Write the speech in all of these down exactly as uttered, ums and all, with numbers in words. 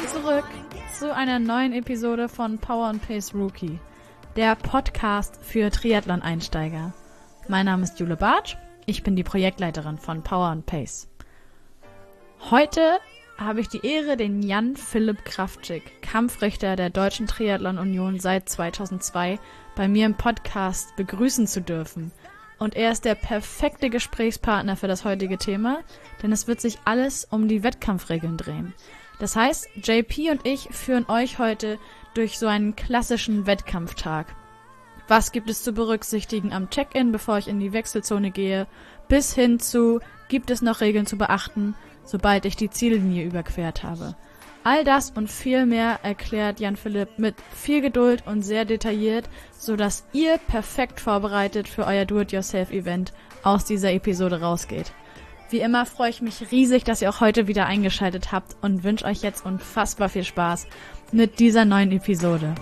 zurück zu einer neuen Episode von Power and Pace Rookie, der Podcast für Triathlon-Einsteiger. Mein Name ist Jule Bartsch, ich bin die Projektleiterin von Power and Pace. Heute habe ich die Ehre, den Jan-Philipp Kraftschick, Kampfrichter der Deutschen Triathlon Union seit zweitausendzwei, bei mir im Podcast begrüßen zu dürfen. Und er ist der perfekte Gesprächspartner für das heutige Thema, denn es wird sich alles um die Wettkampfregeln drehen. Das heißt, J P und ich führen euch heute durch so einen klassischen Wettkampftag. Was gibt es zu berücksichtigen am Check-in, bevor ich in die Wechselzone gehe, bis hin zu, gibt es noch Regeln zu beachten, sobald ich die Ziellinie überquert habe. All das und viel mehr erklärt Jan-Philipp mit viel Geduld und sehr detailliert, sodass ihr perfekt vorbereitet für euer Do-it-yourself-Event aus dieser Episode rausgeht. Wie immer freue ich mich riesig, dass ihr auch heute wieder eingeschaltet habt und wünsche euch jetzt unfassbar viel Spaß mit dieser neuen Episode.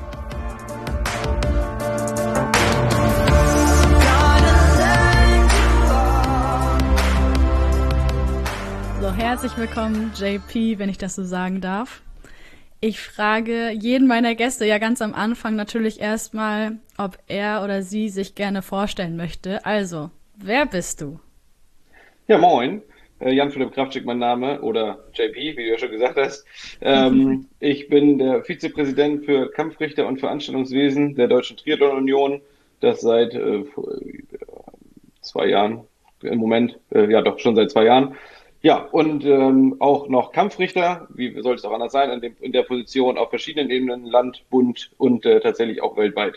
So, herzlich willkommen, J P, wenn ich das so sagen darf. Ich frage jeden meiner Gäste ja ganz am Anfang natürlich erstmal, ob er oder sie sich gerne vorstellen möchte. Also, wer bist du? Ja, moin. Jan-Philipp Kraftschick mein Name oder J P, wie du ja schon gesagt hast. Ähm, ich bin der Vizepräsident für Kampfrichter und Veranstaltungswesen der Deutschen Triathlon Union. Das seit äh, zwei Jahren im Moment, äh, ja doch schon seit zwei Jahren. Ja, und ähm, auch noch Kampfrichter, wie soll es auch anders sein, in, dem, in der Position auf verschiedenen Ebenen, Land, Bund und äh, tatsächlich auch weltweit.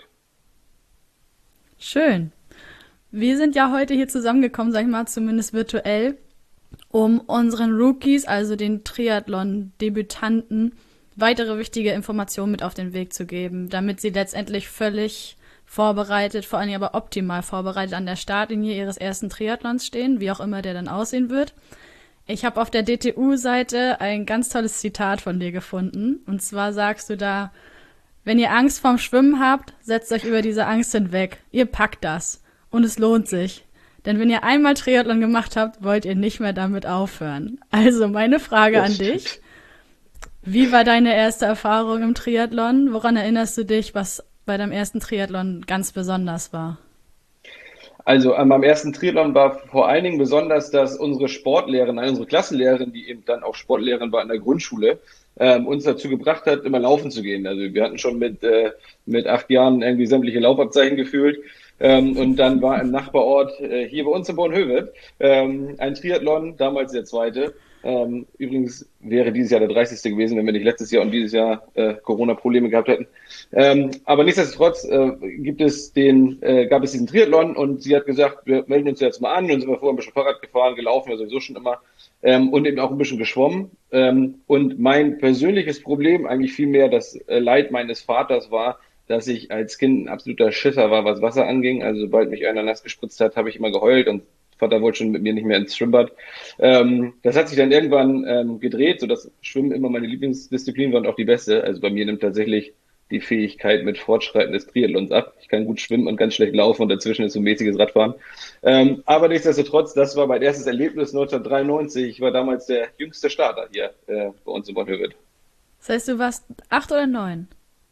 Schön. Wir sind ja heute hier zusammengekommen, sag ich mal, zumindest virtuell, um unseren Rookies, also den Triathlon-Debütanten, weitere wichtige Informationen mit auf den Weg zu geben, damit sie letztendlich völlig vorbereitet, vor allem aber optimal vorbereitet an der Startlinie ihres ersten Triathlons stehen, wie auch immer der dann aussehen wird. Ich habe auf der D T U-Seite ein ganz tolles Zitat von dir gefunden. Und zwar sagst du da, wenn ihr Angst vorm Schwimmen habt, setzt euch über diese Angst hinweg. Ihr packt das. Und es lohnt sich. Denn wenn ihr einmal Triathlon gemacht habt, wollt ihr nicht mehr damit aufhören. Also meine Frage an dich. Wie war deine erste Erfahrung im Triathlon? Woran erinnerst du dich, was bei deinem ersten Triathlon ganz besonders war? Also an meinem ersten Triathlon war vor allen Dingen besonders, dass unsere Sportlehrerin, unsere Klassenlehrerin, die eben dann auch Sportlehrerin war in der Grundschule, ähm, uns dazu gebracht hat, immer laufen zu gehen. Also wir hatten schon mit äh, mit acht Jahren irgendwie sämtliche Laufabzeichen gefühlt. Ähm, und dann war im Nachbarort äh, hier bei uns in Bornhöved ähm, ein Triathlon, damals der zweite. Ähm, übrigens wäre dieses Jahr der dreißigste gewesen, wenn wir nicht letztes Jahr und dieses Jahr äh, Corona-Probleme gehabt hätten. Ähm, aber nichtsdestotrotz äh, gibt es den, äh, gab es diesen Triathlon und sie hat gesagt, wir melden uns jetzt mal an und sind wir vorher ein bisschen Fahrrad gefahren, gelaufen, wir sowieso schon immer ähm, und eben auch ein bisschen geschwommen. Ähm, und mein persönliches Problem, eigentlich vielmehr das äh, Leid meines Vaters war, dass ich als Kind ein absoluter Schisser war, was Wasser anging. Also sobald mich einer nass gespritzt hat, habe ich immer geheult und Vater wollte schon mit mir nicht mehr ins Schwimmbad. Ähm, das hat sich dann irgendwann ähm, gedreht, sodass Schwimmen immer meine Lieblingsdisziplin war und auch die beste. Also bei mir nimmt tatsächlich die Fähigkeit mit Fortschreiten des Triathlons ab. Ich kann gut schwimmen und ganz schlecht laufen und dazwischen ist so ein mäßiges Radfahren. Ähm, aber nichtsdestotrotz, das war mein erstes Erlebnis neunzehnhundertdreiundneunzig. Ich war damals der jüngste Starter hier äh, bei uns in Bornhöved. Das heißt, du warst acht oder neun?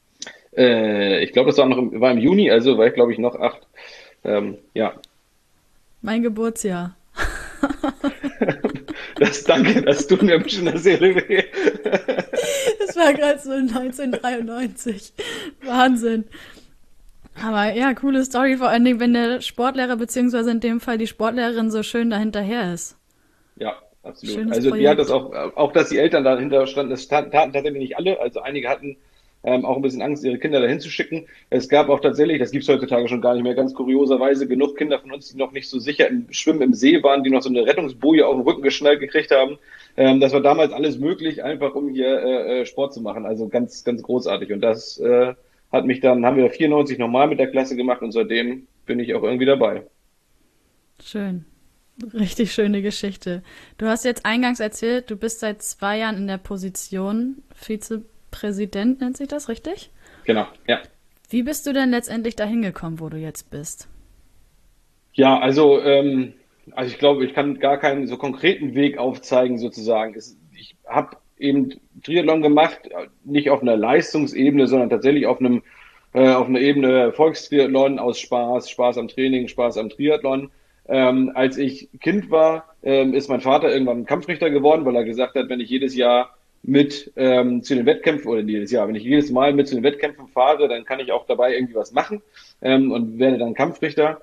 Äh, ich glaube, das war noch im, war im Juni, also war ich glaube ich noch acht. Ähm, ja. Mein Geburtsjahr. Das danke, das tut mir ein bisschen der Seele weh. Das war gerade so neunzehnhundertdreiundneunzig. Wahnsinn. Aber ja, coole Story, vor allen Dingen, wenn der Sportlehrer beziehungsweise in dem Fall die Sportlehrerin so schön dahinterher ist. Ja, absolut. Schönes Also die Projekt. hat das auch, auch dass die Eltern dahinter standen, das taten tatsächlich nicht alle. Also einige hatten ähm, auch ein bisschen Angst, ihre Kinder dahin zu schicken. Es gab auch tatsächlich, das gibt's heutzutage schon gar nicht mehr, ganz kurioserweise genug Kinder von uns, die noch nicht so sicher im Schwimmen im See waren, die noch so eine Rettungsboje auf den Rücken geschnallt gekriegt haben. Ähm, das war damals alles möglich, einfach um hier äh, Sport zu machen. Also ganz, ganz großartig. Und das äh, hat mich dann, haben wir vierundneunzig nochmal mit der Klasse gemacht und seitdem bin ich auch irgendwie dabei. Schön. Richtig schöne Geschichte. Du hast jetzt eingangs erzählt, du bist seit zwei Jahren in der Position Vizepräsident, nennt sich das, richtig? Genau, ja. Wie bist du denn letztendlich dahin gekommen, wo du jetzt bist? Ja, also, ähm, also ich glaube, ich kann gar keinen so konkreten Weg aufzeigen sozusagen. Es, ich habe eben Triathlon gemacht, nicht auf einer Leistungsebene, sondern tatsächlich auf einem äh, auf einer Ebene Volkstriathlon aus Spaß, Spaß am Training, Spaß am Triathlon. Ähm, als ich Kind war, ähm, ist mein Vater irgendwann Kampfrichter geworden, weil er gesagt hat, wenn ich jedes Jahr mit ähm, zu den Wettkämpfen oder jedes Jahr, wenn ich jedes Mal mit zu den Wettkämpfen fahre, dann kann ich auch dabei irgendwie was machen ähm, und werde dann Kampfrichter.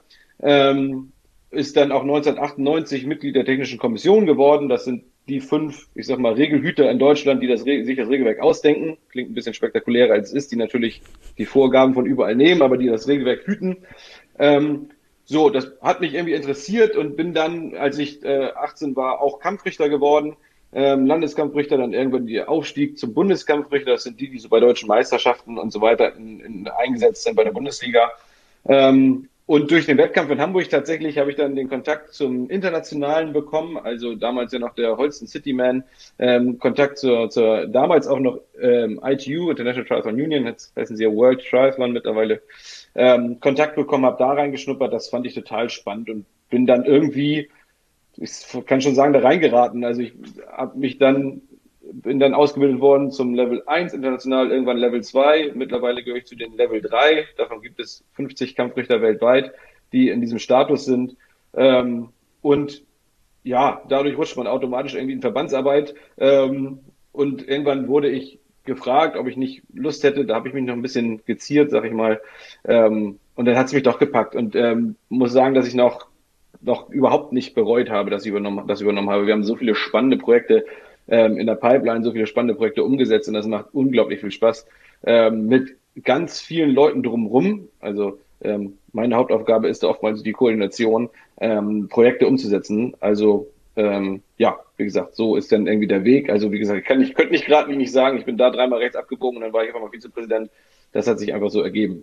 Ähm, ist dann auch neunzehnhundertachtundneunzig Mitglied der Technischen Kommission geworden. Das sind die fünf, ich sag mal, Regelhüter in Deutschland, die das, sich das Regelwerk ausdenken. Klingt ein bisschen spektakulärer als es ist, die natürlich die Vorgaben von überall nehmen, aber die das Regelwerk hüten. Ähm, so, das hat mich irgendwie interessiert und bin dann, als ich äh, achtzehn war, auch Kampfrichter geworden. Ähm, Landeskampfrichter, dann irgendwann der Aufstieg zum Bundeskampfrichter. Das sind die, die so bei deutschen Meisterschaften und so weiter in, in, eingesetzt sind bei der Bundesliga. Ähm, und durch den Wettkampf in Hamburg tatsächlich habe ich dann den Kontakt zum Internationalen bekommen, also damals ja noch der Holsten City Man, ähm, Kontakt zur, zur damals auch noch ähm, I T U, International Triathlon Union, jetzt heißen sie ja World Triathlon mittlerweile, ähm, Kontakt bekommen, habe da reingeschnuppert, das fand ich total spannend und bin dann irgendwie, ich kann schon sagen, da reingeraten. Also ich habe mich dann, bin dann ausgebildet worden zum Level eins international, irgendwann Level zwei. Mittlerweile gehöre ich zu den Level drei. Davon gibt es fünfzig Kampfrichter weltweit, die in diesem Status sind. Ähm, und ja, dadurch rutscht man automatisch irgendwie in Verbandsarbeit. Ähm, und irgendwann wurde ich gefragt, ob ich nicht Lust hätte. Da habe ich mich noch ein bisschen geziert, sag ich mal. Ähm, und dann hat es mich doch gepackt. Und ähm, muss sagen, dass ich noch noch überhaupt nicht bereut habe, dass ich übernommen, das übernommen habe. Wir haben so viele spannende Projekte ähm, in der Pipeline, so viele spannende Projekte umgesetzt und das macht unglaublich viel Spaß ähm, mit ganz vielen Leuten drumherum. Also ähm, meine Hauptaufgabe ist oftmals die Koordination, ähm, Projekte umzusetzen. Also ähm, ja, wie gesagt, so ist dann irgendwie der Weg. Also wie gesagt, ich, kann, ich könnte nicht gerade nicht sagen, ich bin da dreimal rechts abgebogen und dann war ich einfach mal Vizepräsident. Das hat sich einfach so ergeben.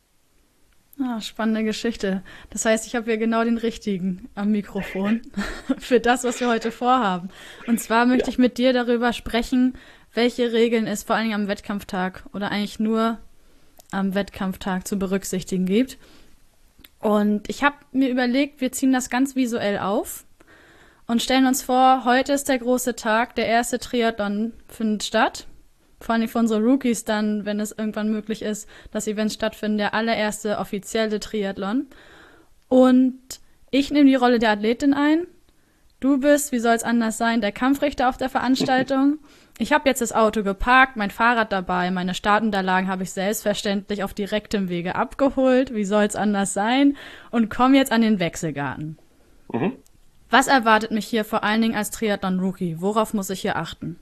Ah, spannende Geschichte. Das heißt, ich habe hier genau den richtigen am Mikrofon für das, was wir heute vorhaben. Und zwar möchte Ja. ich mit dir darüber sprechen, welche Regeln es vor allen Dingen am Wettkampftag oder eigentlich nur am Wettkampftag zu berücksichtigen gibt. Und ich habe mir überlegt, wir ziehen das ganz visuell auf und stellen uns vor, heute ist der große Tag, der erste Triathlon findet statt. Vor allem für unsere Rookies dann, wenn es irgendwann möglich ist, dass Events stattfinden, der allererste offizielle Triathlon. Und ich nehme die Rolle der Athletin ein. Du bist, wie soll es anders sein, der Kampfrichter auf der Veranstaltung. Ich habe jetzt das Auto geparkt, mein Fahrrad dabei, meine Startunterlagen habe ich selbstverständlich auf direktem Wege abgeholt. Wie soll es anders sein? Und komme jetzt an den Wechselgarten. Mhm. Was erwartet mich hier vor allen Dingen als Triathlon-Rookie? Worauf muss ich hier achten?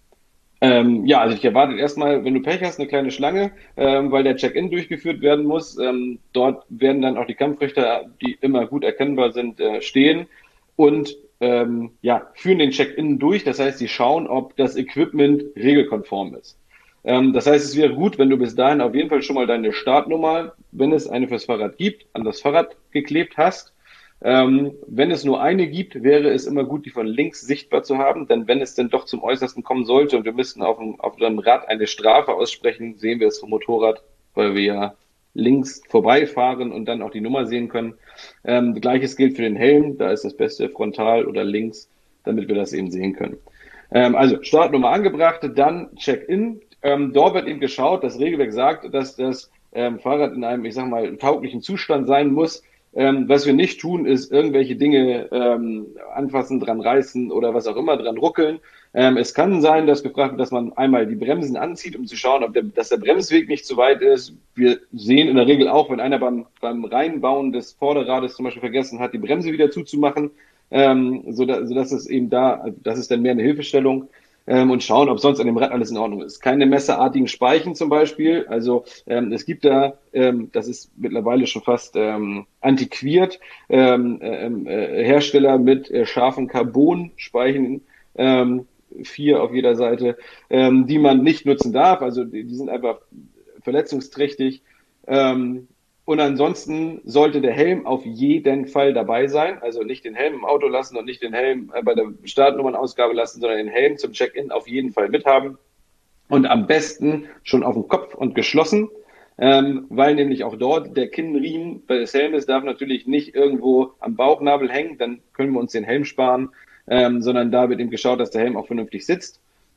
Ähm, ja, also ich erwarte erstmal, wenn du Pech hast, eine kleine Schlange, ähm, weil der Check-in durchgeführt werden muss. Ähm, dort werden dann auch die Kampfrichter, die immer gut erkennbar sind, äh, stehen und ähm, ja, führen den Check-in durch. Das heißt, sie schauen, ob das Equipment regelkonform ist. Ähm, das heißt, es wäre gut, wenn du bis dahin auf jeden Fall schon mal deine Startnummer, wenn es eine fürs Fahrrad gibt, an das Fahrrad geklebt hast. Ähm, wenn es nur eine gibt, wäre es immer gut, die von links sichtbar zu haben, denn wenn es denn doch zum Äußersten kommen sollte und wir müssten auf dem, auf dem Rad eine Strafe aussprechen, sehen wir es vom Motorrad, weil wir ja links vorbeifahren und dann auch die Nummer sehen können. Ähm, Gleiches gilt für den Helm, da ist das Beste frontal oder links, damit wir das eben sehen können. Ähm, also Startnummer angebracht, dann Check-in. Ähm, dort wird eben geschaut, das Regelwerk sagt, dass das ähm, Fahrrad in einem, ich sag mal, tauglichen Zustand sein muss. Ähm, was wir nicht tun, ist irgendwelche Dinge ähm, anfassen, dran reißen oder was auch immer, dran ruckeln. Ähm, es kann sein, dass gefragt wird, dass man einmal die Bremsen anzieht, um zu schauen, ob der, dass der Bremsweg nicht zu weit ist. Wir sehen in der Regel auch, wenn einer beim, beim Reinbauen des Vorderrades zum Beispiel vergessen hat, die Bremse wieder zuzumachen, ähm, so, da, so dass es eben da, das ist dann mehr eine Hilfestellung. Ähm, und schauen, ob sonst an dem Rad alles in Ordnung ist. Keine messerartigen Speichen zum Beispiel. Also ähm, es gibt da, ähm, das ist mittlerweile schon fast ähm, antiquiert, ähm, ähm, äh, Hersteller mit äh, scharfen Carbon-Speichen, ähm, vier auf jeder Seite, ähm, die man nicht nutzen darf. Also die, die sind einfach verletzungsträchtig. Ähm, und ansonsten sollte der Helm auf jeden Fall dabei sein. Also nicht den Helm im Auto lassen und nicht den Helm bei der Startnummernausgabe lassen, sondern den Helm zum Check-in auf jeden Fall mithaben. Und am besten schon auf dem Kopf und geschlossen, ähm, weil nämlich auch dort der Kinnriemen des Helmes darf natürlich nicht irgendwo am Bauchnabel hängen, dann können wir uns den Helm sparen, ähm, sondern da wird eben geschaut, dass der Helm auch vernünftig sitzt.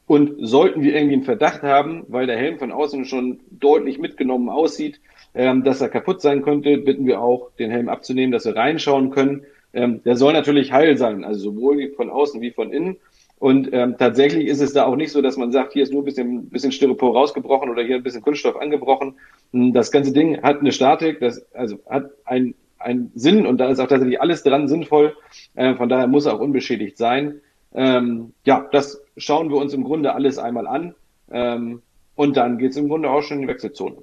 Und sollten wir irgendwie einen Verdacht haben, weil der Helm von außen schon deutlich mitgenommen aussieht, ähm, dass er kaputt sein könnte, bitten wir auch, den Helm abzunehmen, dass wir reinschauen können. Ähm, der soll natürlich heil sein, also sowohl von außen wie von innen. Und ähm, tatsächlich ist es da auch nicht so, dass man sagt, hier ist nur ein bisschen, bisschen Styropor rausgebrochen oder hier ein bisschen Kunststoff angebrochen. Das ganze Ding hat eine Statik, das also hat ein einen Sinn und da ist auch tatsächlich alles dran sinnvoll. Äh, von daher muss er auch unbeschädigt sein. Ähm, ja, das schauen wir uns im Grunde alles einmal an. Ähm, und dann geht's im Grunde auch schon in die Wechselzone.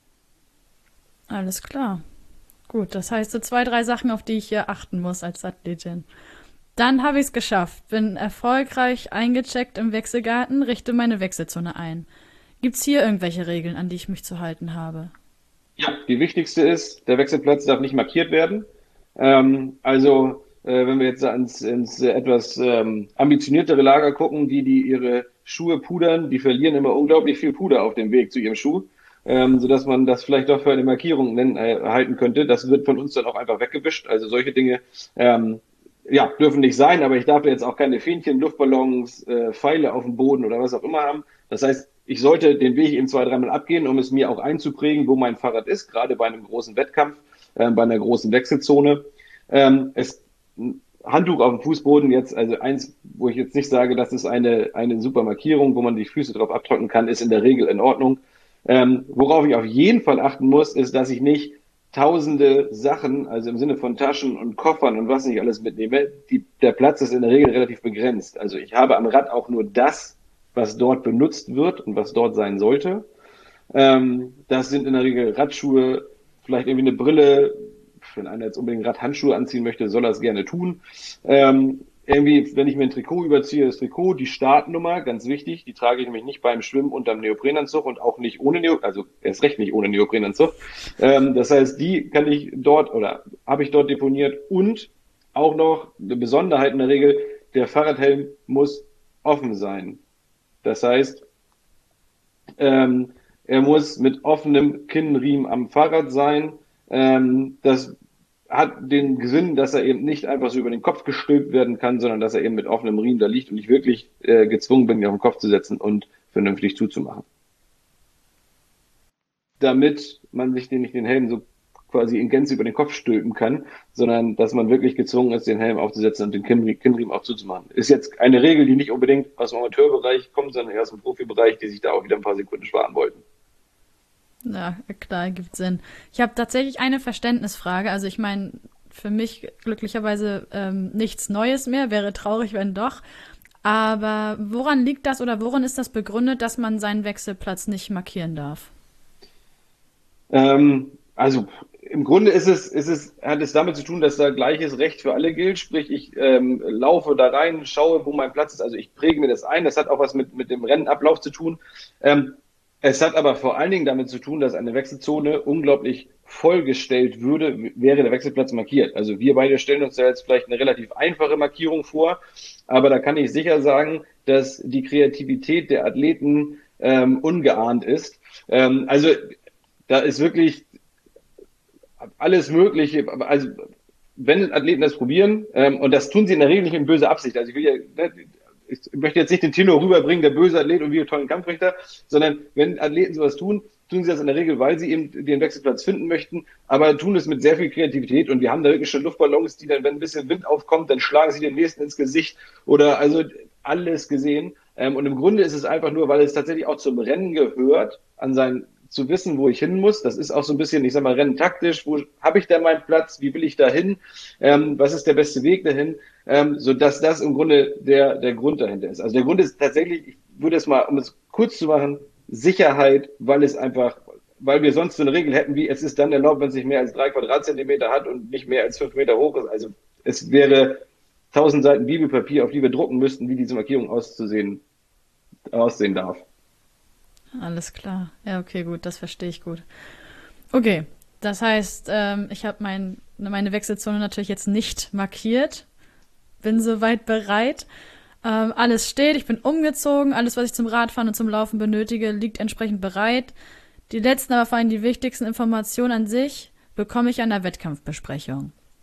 Alles klar. Gut, das heißt so zwei, drei Sachen, auf die ich hier achten muss als Athletin. Dann habe ich es geschafft, bin erfolgreich eingecheckt im Wechselgarten, richte meine Wechselzone ein. Gibt's hier irgendwelche Regeln, an die ich mich zu halten habe? Ja, die wichtigste ist, der Wechselplatz darf nicht markiert werden. Ähm, also, äh, wenn wir jetzt ins, ins äh, etwas ähm, ambitioniertere Lager gucken, die, die ihre Schuhe pudern, die verlieren immer unglaublich viel Puder auf dem Weg zu ihrem Schuh, ähm, sodass man das vielleicht doch für eine Markierung nennen, äh, halten könnte. Das wird von uns dann auch einfach weggewischt. Also solche Dinge ähm, ja, dürfen nicht sein, aber ich darf jetzt auch keine Fähnchen, Luftballons, äh, Pfeile auf dem Boden oder was auch immer haben. Das heißt, ich sollte den Weg eben zwei, dreimal abgehen, um es mir auch einzuprägen, wo mein Fahrrad ist, gerade bei einem großen Wettkampf, äh, bei einer großen Wechselzone. Ähm, es, Handtuch auf dem Fußboden jetzt, also eins, wo ich jetzt nicht sage, das ist eine, eine super Markierung, wo man die Füße drauf abtrocknen kann, ist in der Regel in Ordnung. Ähm, worauf ich auf jeden Fall achten muss, ist, dass ich nicht tausende Sachen, also im Sinne von Taschen und Koffern und was nicht alles mitnehme. Die, der Platz ist in der Regel relativ begrenzt. Also ich habe am Rad auch nur das, was dort benutzt wird und was dort sein sollte. Ähm, das sind in der Regel Radschuhe, vielleicht irgendwie eine Brille. Wenn einer jetzt unbedingt Radhandschuhe anziehen möchte, soll er es gerne tun. Ähm, irgendwie, wenn ich mir ein Trikot überziehe, das Trikot, die Startnummer, ganz wichtig, die trage ich nämlich nicht beim Schwimmen unterm Neoprenanzug und auch nicht ohne Neo, also erst recht nicht ohne Neoprenanzug. Ähm, das heißt, die kann ich dort oder habe ich dort deponiert und auch noch eine Besonderheit in der Regel, der Fahrradhelm muss offen sein. Das heißt, ähm, er muss mit offenem Kinnriemen am Fahrrad sein. Ähm, das hat den Sinn, dass er eben nicht einfach so über den Kopf gestülpt werden kann, sondern dass er eben mit offenem Riemen da liegt und ich wirklich äh, gezwungen bin, ihn auf den Kopf zu setzen und vernünftig zuzumachen. Damit man sich den, nicht den Helm so quasi in Gänze über den Kopf stülpen kann, sondern dass man wirklich gezwungen ist, den Helm aufzusetzen und den Kinnriemen, Kinnriemen auch zuzumachen. Ist jetzt eine Regel, die nicht unbedingt aus dem Amateurbereich kommt, sondern eher aus dem Profibereich, die sich da auch wieder ein paar Sekunden sparen wollten. Ja, klar, gibt Sinn. Ich habe tatsächlich eine Verständnisfrage. Also ich meine, für mich glücklicherweise ähm, nichts Neues mehr. Wäre traurig, wenn doch. Aber woran liegt das oder woran ist das begründet, dass man seinen Wechselplatz nicht markieren darf? Ähm, also im Grunde ist es, ist es, hat es damit zu tun, dass da gleiches Recht für alle gilt. Sprich, ich ähm, laufe da rein, schaue, wo mein Platz ist. Also ich präge mir das ein. Das hat auch was mit, mit dem Rennablauf zu tun. Ähm, es hat aber vor allen Dingen damit zu tun, dass eine Wechselzone unglaublich vollgestellt würde, wäre der Wechselplatz markiert. Also wir beide stellen uns da jetzt vielleicht eine relativ einfache Markierung vor, aber da kann ich sicher sagen, dass die Kreativität der Athleten ähm, ungeahnt ist. Ähm, also da ist wirklich alles Mögliche. Also wenn Athleten das probieren, ähm, und das tun sie in der Regel nicht in böser Absicht. Also ich will ja, ne, ich möchte jetzt nicht den Tenor rüberbringen, der böse Athlet und wir tollen Kampfrichter, sondern wenn Athleten sowas tun, tun sie das in der Regel, weil sie eben den Wechselplatz finden möchten, aber tun es mit sehr viel Kreativität und wir haben da wirklich schon Luftballons, die dann, wenn ein bisschen Wind aufkommt, dann schlagen sie den nächsten ins Gesicht oder also alles gesehen. Ähm, und im Grunde ist es einfach nur, weil es tatsächlich auch zum Rennen gehört, an sein zu wissen, wo ich hin muss. Das ist auch so ein bisschen, ich sag mal, renntaktisch. Wo habe ich da meinen Platz? Wie will ich da hin? Ähm, was ist der beste Weg dahin? Ähm, so dass das im Grunde der, der Grund dahinter ist. Also der Grund ist tatsächlich, ich würde es mal, um es kurz zu machen, Sicherheit, weil es einfach, weil wir sonst so eine Regel hätten, wie es ist dann erlaubt, wenn es nicht mehr als drei Quadratzentimeter hat und nicht mehr als fünf Meter hoch ist. Also es wäre tausend Seiten Bibelpapier, auf die wir drucken müssten, wie diese Markierung auszusehen, aussehen darf. Alles klar. Ja, okay, gut, das verstehe ich gut. Okay, das heißt, ähm, ich habe mein, meine Wechselzone natürlich jetzt nicht markiert. Bin soweit bereit. Ähm, alles steht, ich bin umgezogen. Alles, was ich zum Radfahren und zum Laufen benötige, liegt entsprechend bereit. Die letzten, aber vor allem die wichtigsten Informationen an sich bekomme ich an der Wettkampfbesprechung.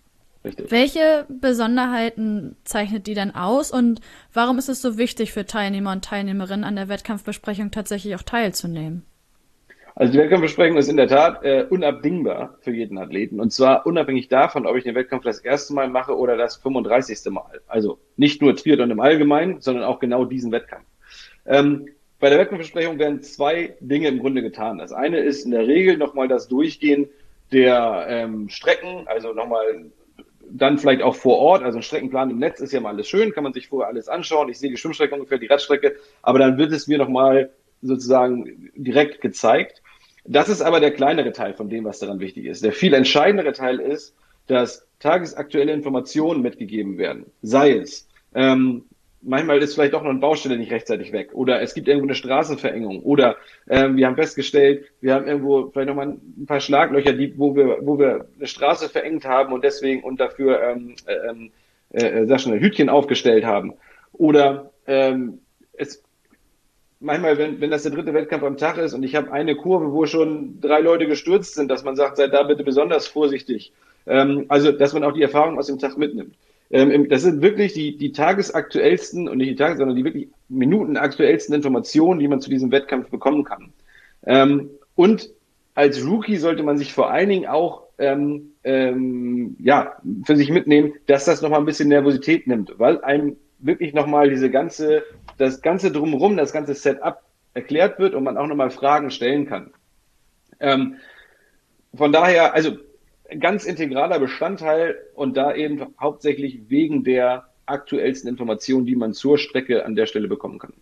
Richtig. Welche Besonderheiten zeichnet die denn aus und warum ist es so wichtig für Teilnehmer und Teilnehmerinnen an der Wettkampfbesprechung tatsächlich auch teilzunehmen? Also die Wettkampfbesprechung ist in der Tat äh, unabdingbar für jeden Athleten. Und zwar unabhängig davon, ob ich den Wettkampf das erste Mal mache oder das fünfunddreißigste Mal. Also nicht nur Triathlon im Allgemeinen, sondern auch genau diesen Wettkampf. Ähm, bei der Wettkampfbesprechung werden zwei Dinge im Grunde getan. Das eine ist in der Regel nochmal das Durchgehen der ähm, Strecken, also nochmal dann vielleicht auch vor Ort, also ein Streckenplan im Netz ist ja mal alles schön, kann man sich vorher alles anschauen. Ich sehe die Schwimmstrecke ungefähr, die Radstrecke, aber dann wird es mir nochmal sozusagen direkt gezeigt. Das ist aber der kleinere Teil von dem, was daran wichtig ist. Der viel entscheidendere Teil ist, dass tagesaktuelle Informationen mitgegeben werden. Sei es, ähm, manchmal ist vielleicht auch noch eine Baustelle nicht rechtzeitig weg oder es gibt irgendwo eine Straßenverengung oder ähm, wir haben festgestellt, wir haben irgendwo vielleicht noch mal ein paar Schlaglöcher, die, wo wir, wo wir eine Straße verengt haben und deswegen und dafür ähm, ähm, äh, sag schon, ein Hütchen aufgestellt haben. Oder ähm, es manchmal, wenn, wenn das der dritte Wettkampf am Tag ist und ich habe eine Kurve, wo schon drei Leute gestürzt sind, dass man sagt, seid da bitte besonders vorsichtig. Ähm, also, dass man auch die Erfahrung aus dem Tag mitnimmt. Ähm, das sind wirklich die, die tagesaktuellsten und nicht die Tages-, sondern die wirklich minutenaktuellsten Informationen, die man zu diesem Wettkampf bekommen kann. Ähm, und als Rookie sollte man sich vor allen Dingen auch ähm, ähm, ja, für sich mitnehmen, dass das nochmal ein bisschen Nervosität nimmt, weil einem wirklich nochmal diese ganze, das ganze Drumherum, das ganze Setup erklärt wird und man auch nochmal Fragen stellen kann. Ähm, von daher, also ganz integraler Bestandteil und da eben hauptsächlich wegen der aktuellsten Informationen, die man zur Strecke an der Stelle bekommen kann.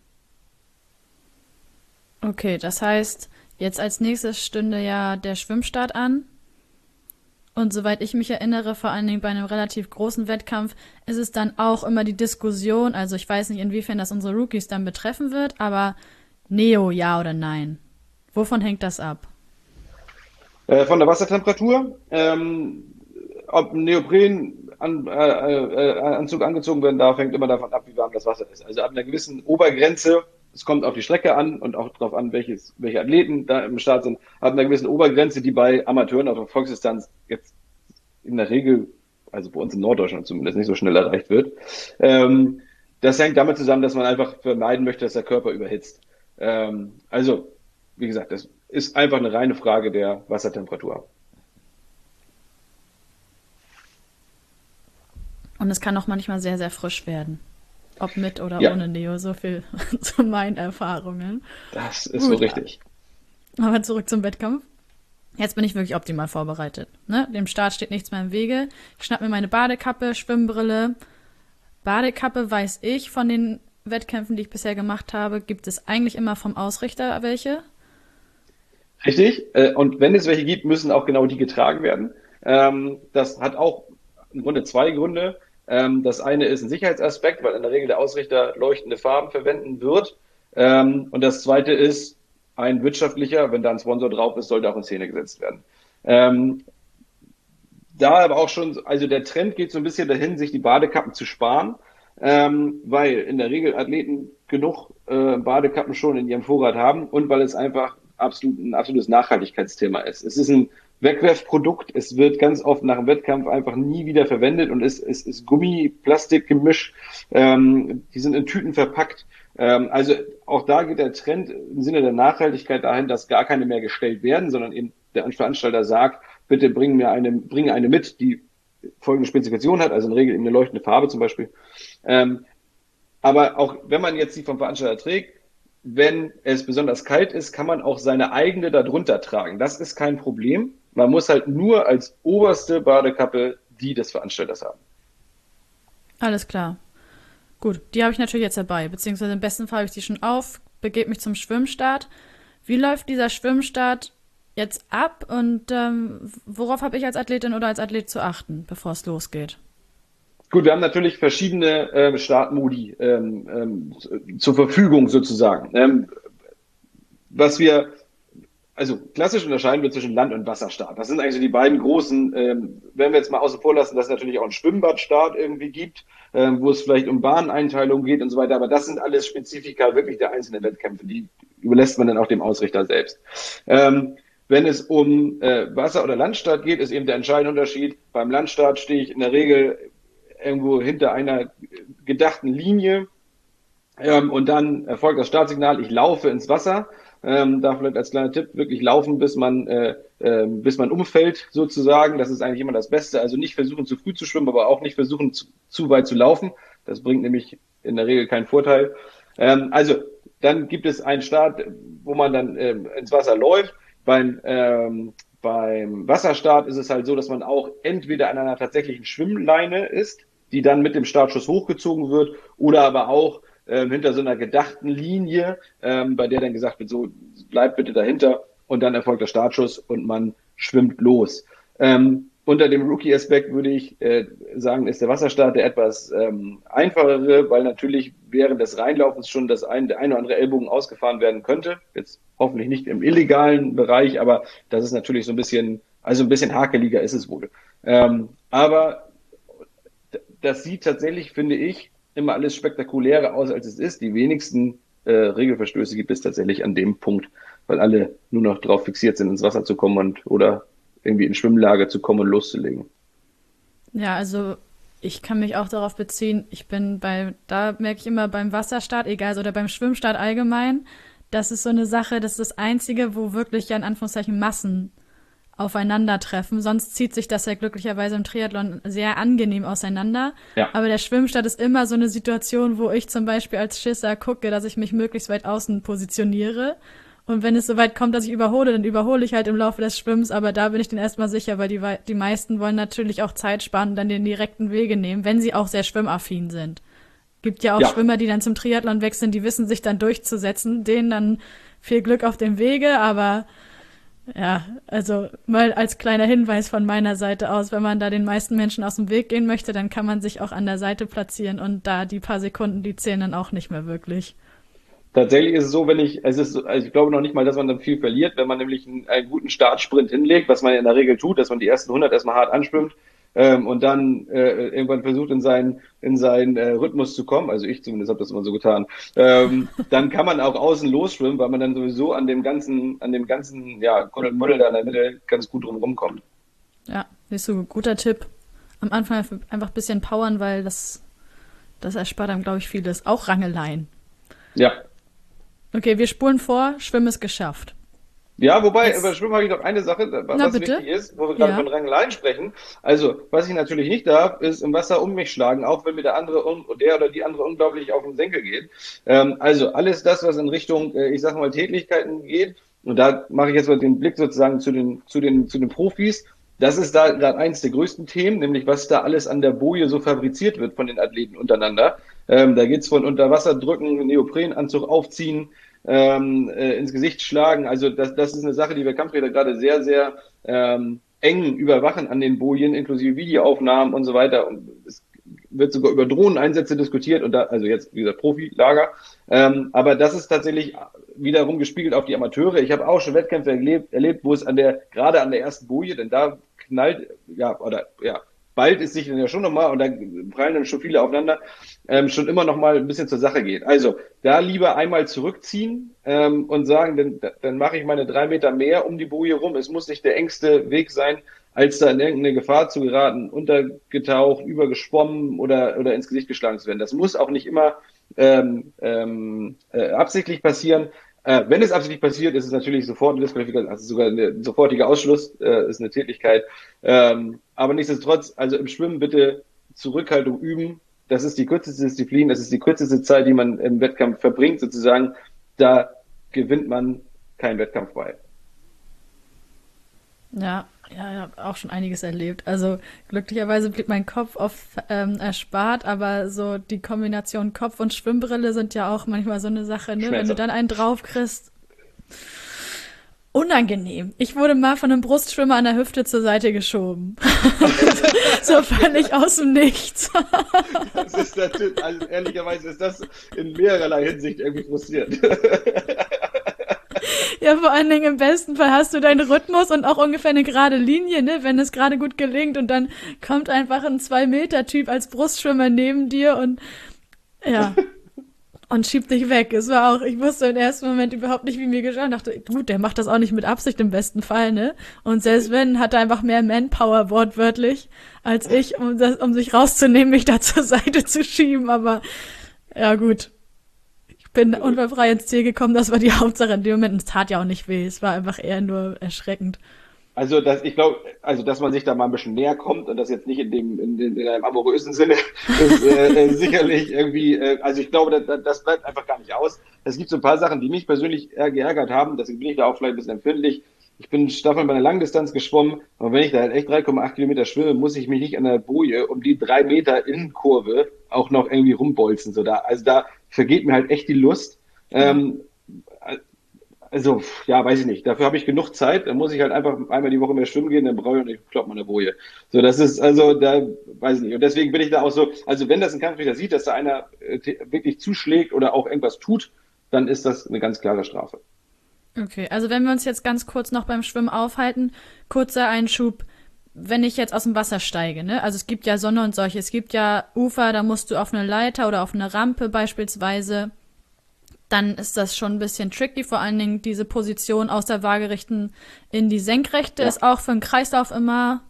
Okay, das heißt, jetzt als nächstes stünde ja der Schwimmstart an. Und soweit ich mich erinnere, vor allen Dingen bei einem relativ großen Wettkampf, ist es dann auch immer die Diskussion, also ich weiß nicht, inwiefern das unsere Rookies dann betreffen wird, aber Neo, ja oder nein? Wovon hängt das ab? Äh, von der Wassertemperatur, ähm, ob ein Neoprenanzug äh, äh, Anzug angezogen werden darf, hängt immer davon ab, wie warm das Wasser ist. Also ab einer gewissen Obergrenze, es kommt auf die Strecke an und auch darauf an, welches, welche Athleten da im Start sind, ab einer gewissen Obergrenze, die bei Amateuren auf der Volksdistanz jetzt in der Regel, also bei uns in Norddeutschland zumindest, nicht so schnell erreicht wird. Ähm, das hängt damit zusammen, dass man einfach vermeiden möchte, dass der Körper überhitzt. Ähm, also, wie gesagt, das ist einfach eine reine Frage der Wassertemperatur. Und es kann auch manchmal sehr, sehr frisch werden. Ob mit oder Ja, ohne Neo, so viel zu meinen Erfahrungen. das ist so Gut, richtig. aber zurück zum Wettkampf. Jetzt bin ich wirklich optimal vorbereitet. Ne? Dem Start steht nichts mehr im Wege. Ich schnapp mir meine Badekappe, Schwimmbrille. Badekappe weiß ich von den Wettkämpfen, die ich bisher gemacht habe, gibt es eigentlich immer vom Ausrichter welche. Richtig. Äh, Und wenn es welche gibt, müssen auch genau die getragen werden. Ähm, Das hat auch im Grunde zwei Gründe. Ähm, Das eine ist ein Sicherheitsaspekt, weil in der Regel der Ausrichter leuchtende Farben verwenden wird. Ähm, Und das zweite ist ein wirtschaftlicher, wenn da ein Sponsor drauf ist, sollte auch in Szene gesetzt werden. Ähm, Da aber auch schon, also der Trend geht so ein bisschen dahin, sich die Badekappen zu sparen, ähm, weil in der Regel Athleten genug äh, Badekappen schon in ihrem Vorrat haben und weil es einfach absolut, ein absolutes Nachhaltigkeitsthema ist. Es ist ein Wegwerfprodukt, es wird ganz oft nach dem Wettkampf einfach nie wieder verwendet und es, es ist Gummi, Plastikgemisch, ähm, die sind in Tüten verpackt. Ähm, also auch da geht der Trend im Sinne der Nachhaltigkeit dahin, dass gar keine mehr gestellt werden, sondern eben der Veranstalter sagt, bitte bring mir eine, bring eine mit, die folgende Spezifikation hat, also in der Regel eben eine leuchtende Farbe zum Beispiel. Ähm, aber auch wenn man jetzt die vom Veranstalter trägt, wenn es besonders kalt ist, kann man auch seine eigene darunter tragen. Das ist kein Problem. Man muss halt nur als oberste Badekappe die des Veranstalters haben. Alles klar. Gut, die habe ich natürlich jetzt dabei, beziehungsweise im besten Fall habe ich die schon auf, begebe mich zum Schwimmstart. Wie läuft dieser Schwimmstart jetzt ab und ähm, worauf habe ich als Athletin oder als Athlet zu achten, bevor es losgeht? Gut, wir haben natürlich verschiedene ähm, Startmodi ähm, ähm, zur Verfügung sozusagen. Ähm, was wir Also klassisch unterscheiden wir zwischen Land- und Wasserstart. Das sind eigentlich so die beiden großen, ähm, wenn wir jetzt mal außen vor lassen, dass es natürlich auch einen Schwimmbadstart irgendwie gibt, ähm, wo es vielleicht um Bahneinteilung geht und so weiter. Aber das sind alles Spezifika wirklich der einzelnen Wettkämpfe. Die überlässt man dann auch dem Ausrichter selbst. Ähm, Wenn es um äh, Wasser- oder Landstart geht, ist eben der entscheidende Unterschied. Beim Landstart stehe ich in der Regel irgendwo hinter einer gedachten Linie, ähm, und dann erfolgt das Startsignal, ich laufe ins Wasser. Ähm, da vielleicht als kleiner Tipp, wirklich laufen, bis man, äh, äh, bis man umfällt sozusagen. Das ist eigentlich immer das Beste. Also nicht versuchen, zu früh zu schwimmen, aber auch nicht versuchen, zu, zu weit zu laufen. Das bringt nämlich in der Regel keinen Vorteil. Ähm, also dann gibt es einen Start, wo man dann ähm, ins Wasser läuft. Beim, ähm, beim Wasserstart ist es halt so, dass man auch entweder an einer tatsächlichen Schwimmleine ist, die dann mit dem Startschuss hochgezogen wird, oder aber auch ähm, hinter so einer gedachten Linie, ähm, bei der dann gesagt wird, so bleibt bitte dahinter, und dann erfolgt der Startschuss und man schwimmt los. Ähm, unter dem Rookie-Aspekt würde ich äh, sagen, ist der Wasserstart der etwas ähm, einfachere, weil natürlich während des Reinlaufens schon das ein, der eine oder andere Ellbogen ausgefahren werden könnte. Jetzt hoffentlich nicht im illegalen Bereich, aber das ist natürlich so ein bisschen, also ein bisschen hakeliger ist es wohl. Ähm, aber das sieht tatsächlich, finde ich, immer alles spektakulärer aus, als es ist. Die wenigsten äh, Regelverstöße gibt es tatsächlich an dem Punkt, weil alle nur noch darauf fixiert sind, ins Wasser zu kommen und oder irgendwie in Schwimmlage zu kommen und loszulegen. Ja, also ich kann mich auch darauf beziehen, ich bin bei, da merke ich immer beim Wasserstart, egal, oder beim Schwimmstart allgemein, das ist so eine Sache, das ist das Einzige, wo wirklich ja in Anführungszeichen Massen aufeinandertreffen. Sonst zieht sich das ja glücklicherweise im Triathlon sehr angenehm auseinander. Ja, Aber der Schwimmstart ist immer so eine Situation, wo ich zum Beispiel als Schisser gucke, dass ich mich möglichst weit außen positioniere. Und wenn es so weit kommt, dass ich überhole, dann überhole ich halt im Laufe des Schwimmens. Aber da bin ich dann erstmal sicher, weil die, die meisten wollen natürlich auch Zeit sparen und dann den direkten Wege nehmen, wenn sie auch sehr schwimmaffin sind. Gibt ja auch ja, Schwimmer, die dann zum Triathlon wechseln, die wissen sich dann durchzusetzen. Denen dann viel Glück auf dem Wege, aber ja, also mal als kleiner Hinweis von meiner Seite aus, wenn man da den meisten Menschen aus dem Weg gehen möchte, dann kann man sich auch an der Seite platzieren und da die paar Sekunden, die zählen dann auch nicht mehr wirklich. tatsächlich ist es so, wenn ich, es ist, so- also ich glaube noch nicht mal, dass man dann viel verliert, wenn man nämlich einen, einen guten Startsprint hinlegt, was man in der Regel tut, dass man die ersten hundert erstmal hart anschwimmt, ähm, und dann äh, irgendwann versucht, in seinen, in seinen äh, Rhythmus zu kommen. Also ich zumindest habe das immer so getan. Ähm, dann kann man auch außen losschwimmen, weil man dann sowieso an dem ganzen, an dem ganzen, ja, Kuddelmuddel da in der Mitte ganz gut drumherum kommt. Ja, siehst du, guter Tipp. Am Anfang einfach ein bisschen powern, weil das, das erspart einem, glaube ich, vieles. Auch Rangeleien. Ja. Okay, wir spulen vor, Schwimmen ist geschafft. Ja, wobei, Jetzt, über Schwimmen habe ich noch eine Sache, na was bitte? wichtig ist, wo wir gerade Ja. von Rangeleien sprechen. Also, was ich natürlich nicht darf, ist im Wasser um mich schlagen, auch wenn mir der andere, un- der oder die andere unglaublich auf den Senkel geht. Ähm, also, alles das, was in Richtung, äh, ich sag mal, Tätlichkeiten geht, und da mache ich jetzt mal den Blick sozusagen zu den, zu den, zu den Profis. Das ist da gerade eins der größten Themen, nämlich was da alles an der Boje so fabriziert wird von den Athleten untereinander. Ähm, da geht's von Unterwasserdrücken, Neoprenanzug aufziehen, ähm, äh, ins Gesicht schlagen. Also das, das ist eine Sache, die wir Kampfräder gerade sehr, sehr ähm, eng überwachen an den Bojen, inklusive Videoaufnahmen und so weiter. Und es wird sogar über Drohneneinsätze diskutiert und da, also jetzt wie gesagt Profilager. Ähm, aber das ist tatsächlich wiederum gespiegelt auf die Amateure. Ich habe auch schon Wettkämpfe erlebt, erlebt, wo es an der, gerade an der ersten Boje, denn da knallt, ja, oder ja, bald ist sich dann ja schon nochmal und da prallen dann schon viele aufeinander, ähm, schon immer nochmal ein bisschen zur Sache geht. Also da lieber einmal zurückziehen ähm, und sagen, dann, dann mache ich meine drei Meter mehr um die Boje rum. Es muss nicht der engste Weg sein, als da in irgendeine Gefahr zu geraten, untergetaucht, übergeschwommen oder, oder ins Gesicht geschlagen zu werden. Das muss auch nicht immer ähm, ähm, äh, absichtlich passieren. Äh, wenn es absichtlich passiert, ist es natürlich sofort eine Disqualifikation, also sogar ein sofortiger Ausschluss, äh, ist eine Tätigkeit. Ähm, aber nichtsdestotrotz, also im Schwimmen bitte Zurückhaltung üben. Das ist die kürzeste Disziplin, das ist die kürzeste Zeit, die man im Wettkampf verbringt, sozusagen. Da gewinnt man keinen Wettkampf bei. Ja, ja, ich habe auch schon einiges erlebt. Also glücklicherweise blieb mein Kopf oft ähm, erspart, aber so die Kombination Kopf und Schwimmbrille sind ja auch manchmal so eine Sache, ne? Wenn du Schmerzhaft. dann einen drauf kriegst, unangenehm. Ich wurde mal von einem Brustschwimmer an der Hüfte zur Seite geschoben. So völlig aus dem Nichts. Das ist natürlich, also ehrlicherweise ist das in mehrerlei Hinsicht irgendwie frustrierend. Ja, vor allen Dingen im besten Fall hast du deinen Rhythmus und auch ungefähr eine gerade Linie, ne, wenn es gerade gut gelingt und dann kommt einfach ein Zwei-Meter-Typ als Brustschwimmer neben dir und ja, und schiebt dich weg. Es war auch, ich wusste im ersten Moment überhaupt nicht, wie mir geschah. Ich dachte, gut, der macht das auch nicht mit Absicht im besten Fall, ne? Und selbst wenn, hat er einfach mehr Manpower wortwörtlich als ich, um das, um sich rauszunehmen, mich da zur Seite zu schieben. Aber ja gut, ich bin unfallfrei ins Ziel gekommen. Das war die Hauptsache in dem Moment. Und es tat ja auch nicht weh. Es war einfach eher nur erschreckend. Also das, ich glaube, also dass man sich da mal ein bisschen näher kommt und das jetzt nicht in dem in, dem, in einem amorösen Sinne ist äh, äh, sicherlich irgendwie, äh, also ich glaube, das, das bleibt einfach gar nicht aus. Es gibt so ein paar Sachen, die mich persönlich eher geärgert haben, deswegen bin ich da auch vielleicht ein bisschen empfindlich. Ich bin Staffel bei einer Langdistanz geschwommen, aber wenn ich da halt echt drei Komma acht Kilometer schwimme, muss ich mich nicht an der Boje um die drei Meter Innenkurve auch noch irgendwie rumbolzen. So da, also da vergeht mir halt echt die Lust. Ähm, Also, ja, weiß ich nicht. Dafür habe ich genug Zeit. Dann muss ich halt einfach einmal die Woche mehr schwimmen gehen, dann brauche ich nicht klopp meine Boje. So, das ist, also, da, weiß ich nicht. Und deswegen bin ich da auch so, also wenn das ein Kampfrichter sieht, dass da einer äh, wirklich zuschlägt oder auch irgendwas tut, dann ist das eine ganz klare Strafe. Okay, also wenn wir uns jetzt ganz kurz noch beim Schwimmen aufhalten, kurzer Einschub, wenn ich jetzt aus dem Wasser steige, ne? Also es gibt ja Sonne und solche, es gibt ja Ufer, da musst du auf eine Leiter oder auf eine Rampe beispielsweise, dann ist das schon ein bisschen tricky, vor allen Dingen diese Position aus der Waagerechten in die Senkrechte, ja, ist auch für den Kreislauf immer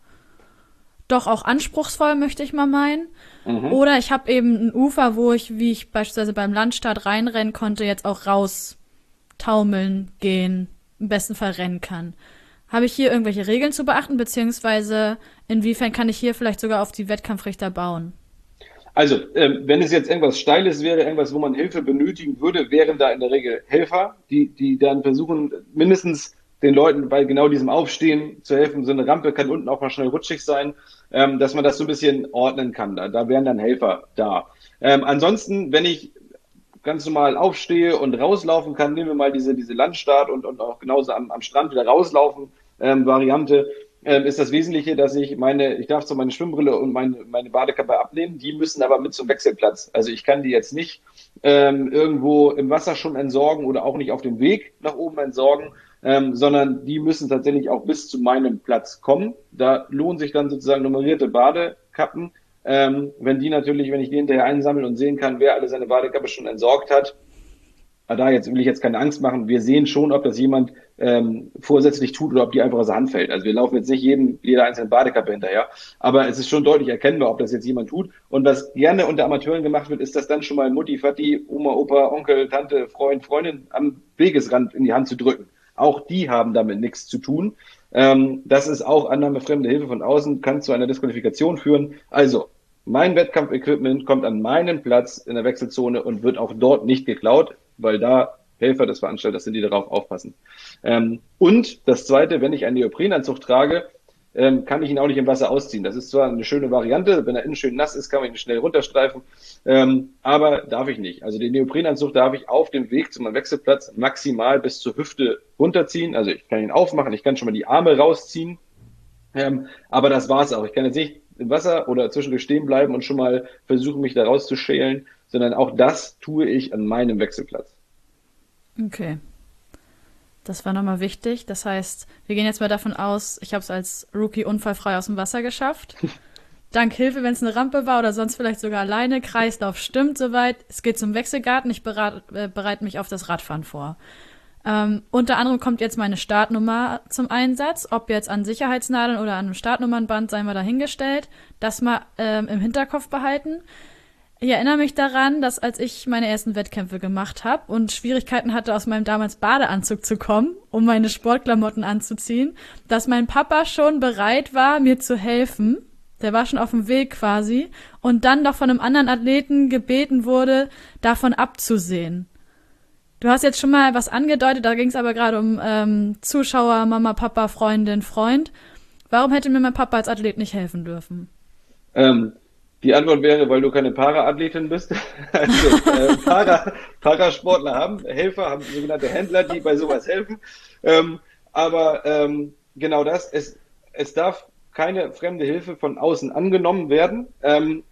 doch auch anspruchsvoll, möchte ich mal meinen. Mhm. Oder ich habe eben ein Ufer, wo ich, wie ich beispielsweise beim Landstart reinrennen konnte, jetzt auch raus taumeln, gehen, im besten Fall rennen kann. Habe ich hier irgendwelche Regeln zu beachten, beziehungsweise inwiefern kann ich hier vielleicht sogar auf die Wettkampfrichter bauen? Also, ähm, wenn es jetzt irgendwas Steiles wäre, irgendwas, wo man Hilfe benötigen würde, wären da in der Regel Helfer, die, die dann versuchen, mindestens den Leuten bei genau diesem Aufstehen zu helfen. So eine Rampe kann unten auch mal schnell rutschig sein, ähm, dass man das so ein bisschen ordnen kann. Da, da wären dann Helfer da. Ähm, ansonsten, wenn ich ganz normal aufstehe und rauslaufen kann, nehmen wir mal diese, diese Landstart und, und auch genauso am, am Strand wieder rauslaufen, ähm, Variante, ähm, ist das Wesentliche, dass ich meine, ich darf zwar meine Schwimmbrille und meine, meine Badekappe abnehmen, die müssen aber mit zum Wechselplatz. Also ich kann die jetzt nicht ähm, irgendwo im Wasser schon entsorgen oder auch nicht auf dem Weg nach oben entsorgen, ähm, sondern die müssen tatsächlich auch bis zu meinem Platz kommen. Da lohnen sich dann sozusagen nummerierte Badekappen. Ähm, wenn die natürlich, wenn ich die hinterher einsammeln und sehen kann, wer alle seine Badekappe schon entsorgt hat, da jetzt will ich jetzt keine Angst machen. Wir sehen schon, ob das jemand ähm, vorsätzlich tut oder ob die einfach aus der Hand fällt. Also wir laufen jetzt nicht jedem, jeder einzelnen Badekappe hinterher, aber es ist schon deutlich erkennbar, ob das jetzt jemand tut. Und was gerne unter Amateuren gemacht wird, ist das dann schon mal Mutti, Vati, Oma, Opa, Onkel, Tante, Freund, Freundin am Wegesrand in die Hand zu drücken. Auch die haben damit nichts zu tun. Ähm, das ist auch Annahme fremde Hilfe von außen, kann zu einer Disqualifikation führen. Also mein Wettkampfequipment kommt an meinen Platz in der Wechselzone und wird auch dort nicht geklaut, weil da Helfer des Veranstalters sind, die darauf aufpassen. Ähm, und das Zweite, wenn ich einen Neoprenanzug trage, ähm, kann ich ihn auch nicht im Wasser ausziehen. Das ist zwar eine schöne Variante, wenn er innen schön nass ist, kann man ihn schnell runterstreifen, ähm, aber darf ich nicht. Also den Neoprenanzug darf ich auf dem Weg zu meinem Wechselplatz maximal bis zur Hüfte runterziehen. Also ich kann ihn aufmachen, ich kann schon mal die Arme rausziehen, ähm, aber das war's auch. Ich kann jetzt nicht im Wasser oder zwischendurch stehen bleiben und schon mal versuchen, mich da rauszuschälen, sondern auch das tue ich an meinem Wechselplatz. Okay. Das war nochmal wichtig. Das heißt, wir gehen jetzt mal davon aus, ich habe es als Rookie unfallfrei aus dem Wasser geschafft. Dank Hilfe, wenn es eine Rampe war oder sonst vielleicht sogar alleine. Kreislauf stimmt soweit. Es geht zum Wechselgarten. Ich berate, äh, bereite mich auf das Radfahren vor. Ähm, unter anderem kommt jetzt meine Startnummer zum Einsatz. Ob jetzt an Sicherheitsnadeln oder an einem Startnummernband, sei mal dahingestellt. Das mal ähm, im Hinterkopf behalten. Ich erinnere mich daran, dass als ich meine ersten Wettkämpfe gemacht habe und Schwierigkeiten hatte, aus meinem damals Badeanzug zu kommen, um meine Sportklamotten anzuziehen, dass mein Papa schon bereit war, mir zu helfen. Der war schon auf dem Weg quasi. Und dann doch von einem anderen Athleten gebeten wurde, davon abzusehen. Du hast jetzt schon mal was angedeutet, da ging es aber gerade um ähm, Zuschauer, Mama, Papa, Freundin, Freund. Warum hätte mir mein Papa als Athlet nicht helfen dürfen? Ähm, die Antwort wäre, weil du keine Para-Athletin bist. Also äh, Para, Parasportler haben Helfer, haben sogenannte Händler, die bei sowas helfen. Ähm, aber ähm, genau das, es, es darf keine fremde Hilfe von außen angenommen werden. Ähm,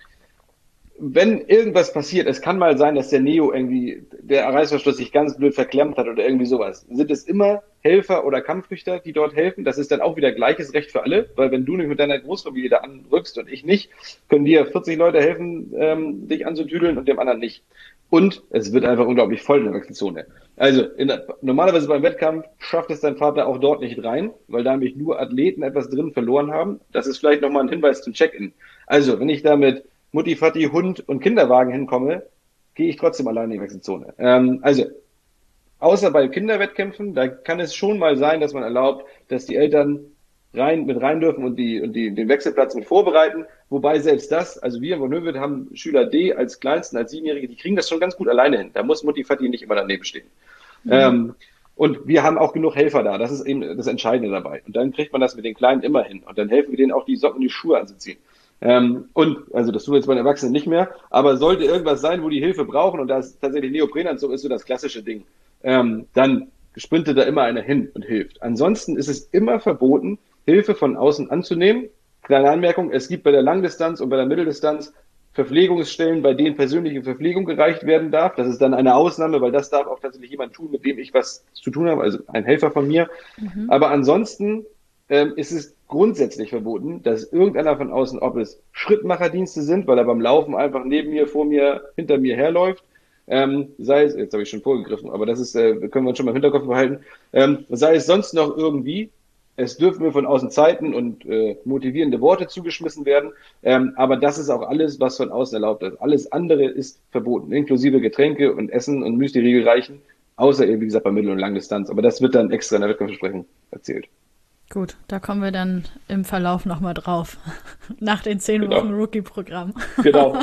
wenn irgendwas passiert, es kann mal sein, dass der Neo irgendwie, der Reißverschluss sich ganz blöd verklemmt hat oder irgendwie sowas, sind es immer Helfer oder Kampfrichter, die dort helfen. Das ist dann auch wieder gleiches Recht für alle, weil wenn du nicht mit deiner Großfamilie da anrückst und ich nicht, können dir vierzig Leute helfen, ähm, dich anzutüdeln und dem anderen nicht. Und es wird einfach unglaublich voll in der Wechselzone. Also in der, normalerweise beim Wettkampf schafft es dein Vater auch dort nicht rein, weil da nämlich nur Athleten etwas drin verloren haben. Das ist vielleicht nochmal ein Hinweis zum Check-in. Also wenn ich da mit Mutti, Vati, Hund und Kinderwagen hinkomme, gehe ich trotzdem alleine in die Wechselzone. Ähm, also außer bei Kinderwettkämpfen, da kann es schon mal sein, dass man erlaubt, dass die Eltern rein, mit rein dürfen und die, und die, den Wechselplatz mit vorbereiten. Wobei selbst das, also wir in Wolnöwit haben Schüler D als Kleinsten, als Siebenjährige, die kriegen das schon ganz gut alleine hin. Da muss Mutti Vati nicht immer daneben stehen. Mhm. Ähm, und wir haben auch genug Helfer da. Das ist eben das Entscheidende dabei. Und dann kriegt man das mit den Kleinen immer hin. Und dann helfen wir denen auch, die Socken und die Schuhe anzuziehen. Ähm, und, also das tun wir jetzt bei den Erwachsenen nicht mehr, aber sollte irgendwas sein, wo die Hilfe brauchen, und da ist tatsächlich Neoprenanzug ist so das klassische Ding, ähm, dann sprintet da immer einer hin und hilft. Ansonsten ist es immer verboten, Hilfe von außen anzunehmen. Kleine Anmerkung, es gibt bei der Langdistanz und bei der Mitteldistanz Verpflegungsstellen, bei denen persönliche Verpflegung gereicht werden darf. Das ist dann eine Ausnahme, weil das darf auch tatsächlich jemand tun, mit dem ich was zu tun habe, also ein Helfer von mir. Mhm. Aber ansonsten ähm, ist es grundsätzlich verboten, dass irgendeiner von außen, ob es Schrittmacherdienste sind, weil er beim Laufen einfach neben mir, vor mir, hinter mir herläuft, ähm, sei es, jetzt habe ich schon vorgegriffen, aber das ist, äh, können wir uns schon mal im Hinterkopf behalten, ähm, sei es sonst noch irgendwie, es dürfen mir von außen Zeiten und äh, motivierende Worte zugeschmissen werden, ähm, aber das ist auch alles, was von außen erlaubt ist. Alles andere ist verboten, inklusive Getränke und Essen und Müsli-Riegel reichen, außer eben, wie gesagt, bei Mittel- und Langdistanz. Aber das wird dann extra in der Wettkampfbesprechung erzählt. Gut, da kommen wir dann im Verlauf nochmal drauf. Nach den zehn genau. Wochen Rookie-Programm. Genau.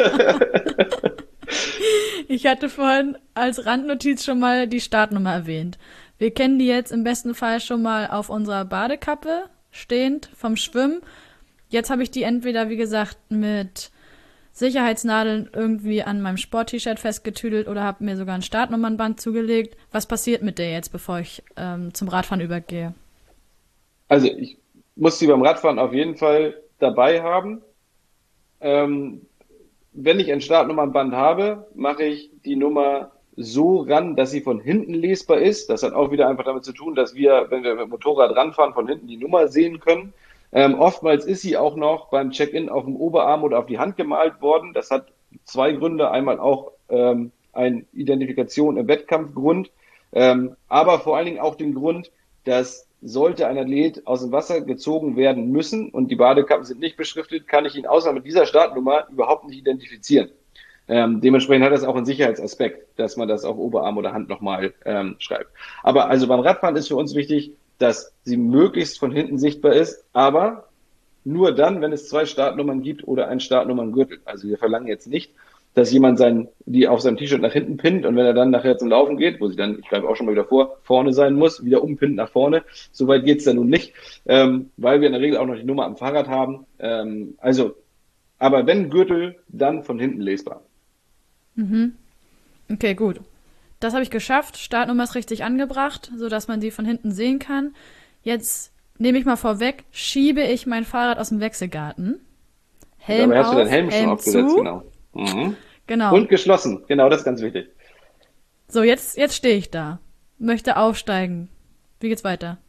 Ich hatte vorhin als Randnotiz schon mal die Startnummer erwähnt. Wir kennen die jetzt im besten Fall schon mal auf unserer Badekappe stehend vom Schwimmen. Jetzt habe ich die entweder, wie gesagt, mit Sicherheitsnadeln irgendwie an meinem Sport-T-Shirt festgetüdelt oder habe mir sogar ein Startnummernband zugelegt. Was passiert mit der jetzt, bevor ich ähm, zum Radfahren übergehe? Also ich muss sie beim Radfahren auf jeden Fall dabei haben. Ähm, wenn ich ein Startnummernband habe, mache ich die Nummer so ran, dass sie von hinten lesbar ist. Das hat auch wieder einfach damit zu tun, dass wir, wenn wir mit dem Motorrad ranfahren, von hinten die Nummer sehen können. Ähm, oftmals ist sie auch noch beim Check-in auf dem Oberarm oder auf die Hand gemalt worden. Das hat zwei Gründe. Einmal auch ähm, eine Identifikation im Wettkampfgrund, ähm, aber vor allen Dingen auch den Grund, dass sollte ein Athlet aus dem Wasser gezogen werden müssen und die Badekappen sind nicht beschriftet, kann ich ihn außer mit dieser Startnummer überhaupt nicht identifizieren. Ähm, dementsprechend hat das auch einen Sicherheitsaspekt, dass man das auf Oberarm oder Hand nochmal ähm, schreibt. Aber also beim Radfahren ist für uns wichtig, dass sie möglichst von hinten sichtbar ist, aber nur dann, wenn es zwei Startnummern gibt oder ein Startnummerngürtel. Also wir verlangen jetzt nicht, dass jemand sein, die auf seinem T-Shirt nach hinten pinnt und wenn er dann nachher zum Laufen geht, wo sie dann, ich greife auch schon mal wieder vor, vorne sein muss, wieder umpinnt nach vorne. Soweit geht's dann nun nicht, ähm, weil wir in der Regel auch noch die Nummer am Fahrrad haben. Ähm, also, aber wenn Gürtel, dann von hinten lesbar. Mhm. Okay, gut. Das habe ich geschafft. Startnummer ist richtig angebracht, sodass man die von hinten sehen kann. Jetzt nehme ich mal vorweg, schiebe ich mein Fahrrad aus dem Wechselgarten. Helm Dabei hast auf, du deinen Helm, Helm schon aufgesetzt, zu. genau. Mhm. Genau. Und geschlossen, genau, das ist ganz wichtig. So, jetzt, jetzt stehe ich da. Möchte aufsteigen. Wie geht's weiter?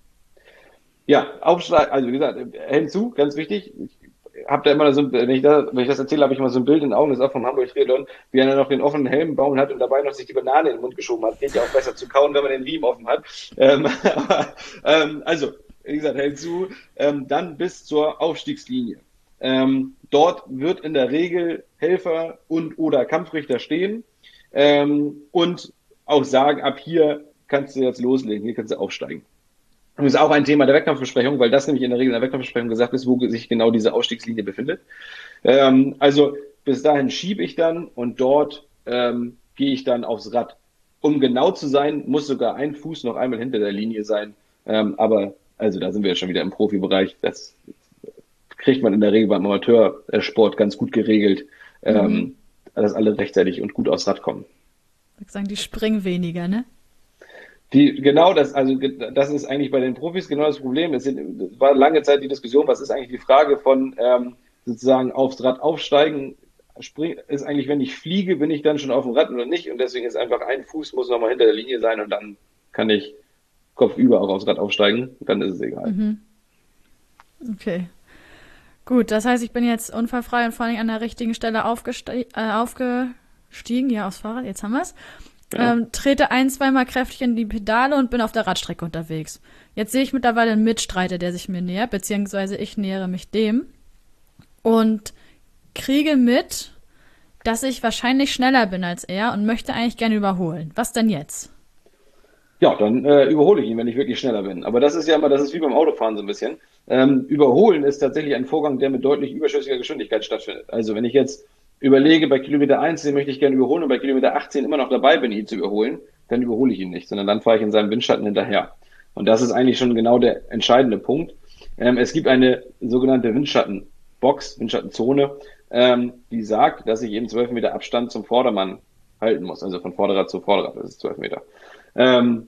Ja, aufsteigen, also wie gesagt, Helm zu, ganz wichtig. Ich habe da immer so, ein, wenn ich das, wenn ich das erzähle, habe ich immer so ein Bild in den Augen, das ist auch vom Hamburg Triathlon, wie einer noch den offenen Helm bauen hat und dabei noch sich die Banane in den Mund geschoben hat. Geht ja auch besser zu kauen, wenn man den Riemen offen hat. Ähm, aber, ähm, also, wie gesagt, Helm zu, ähm, dann bis zur Aufstiegslinie. Ähm, dort wird in der Regel Helfer und oder Kampfrichter stehen ähm, und auch sagen, ab hier kannst du jetzt loslegen, hier kannst du aufsteigen. Und das ist auch ein Thema der Wettkampfbesprechung, weil das nämlich in der Regel in der Wettkampfbesprechung gesagt ist, wo sich genau diese Ausstiegslinie befindet. Ähm, also bis dahin schiebe ich dann und dort ähm, gehe ich dann aufs Rad. Um genau zu sein, muss sogar ein Fuß noch einmal hinter der Linie sein. Ähm, aber also da sind wir ja schon wieder im Profibereich. Das kriegt man in der Regel beim Amateursport ganz gut geregelt, mhm. ähm, dass alle rechtzeitig und gut aufs Rad kommen. Ich würde sagen, die springen weniger, ne? Die, genau das, also das ist eigentlich bei den Profis genau das Problem. Es sind, es war lange Zeit die Diskussion, was ist eigentlich die Frage von ähm, sozusagen aufs Rad aufsteigen, spring, ist eigentlich, wenn ich fliege, bin ich dann schon auf dem Rad oder nicht? Und deswegen ist einfach ein Fuß muss nochmal hinter der Linie sein und dann kann ich kopfüber auch aufs Rad aufsteigen. Dann ist es egal. Mhm. Okay. Gut, das heißt, ich bin jetzt unfallfrei und vor allem an der richtigen Stelle aufgeste- äh, aufge Stiegen, ja, aufs Fahrrad, jetzt haben wir's. Ja. Ähm, trete ein, zweimal kräftig in die Pedale und bin auf der Radstrecke unterwegs. Jetzt sehe ich mittlerweile einen Mitstreiter, der sich mir nähert, beziehungsweise ich nähere mich dem und kriege mit, dass ich wahrscheinlich schneller bin als er und möchte eigentlich gerne überholen. Was denn jetzt? Ja, dann äh, überhole ich ihn, wenn ich wirklich schneller bin. Aber das ist ja immer, das ist wie beim Autofahren so ein bisschen. Ähm, überholen ist tatsächlich ein Vorgang, der mit deutlich überschüssiger Geschwindigkeit stattfindet. Also wenn ich jetzt überlege, bei Kilometer eins, den möchte ich gerne überholen und bei Kilometer achtzehn immer noch dabei bin, ihn zu überholen, dann überhole ich ihn nicht, sondern dann fahre ich in seinem Windschatten hinterher. Und das ist eigentlich schon genau der entscheidende Punkt. Ähm, es gibt eine sogenannte Windschattenbox, Windschattenzone, ähm, die sagt, dass ich eben zwölf Meter Abstand zum Vordermann halten muss, also von Vorderrad zu Vorderrad, das ist zwölf Meter. Ähm,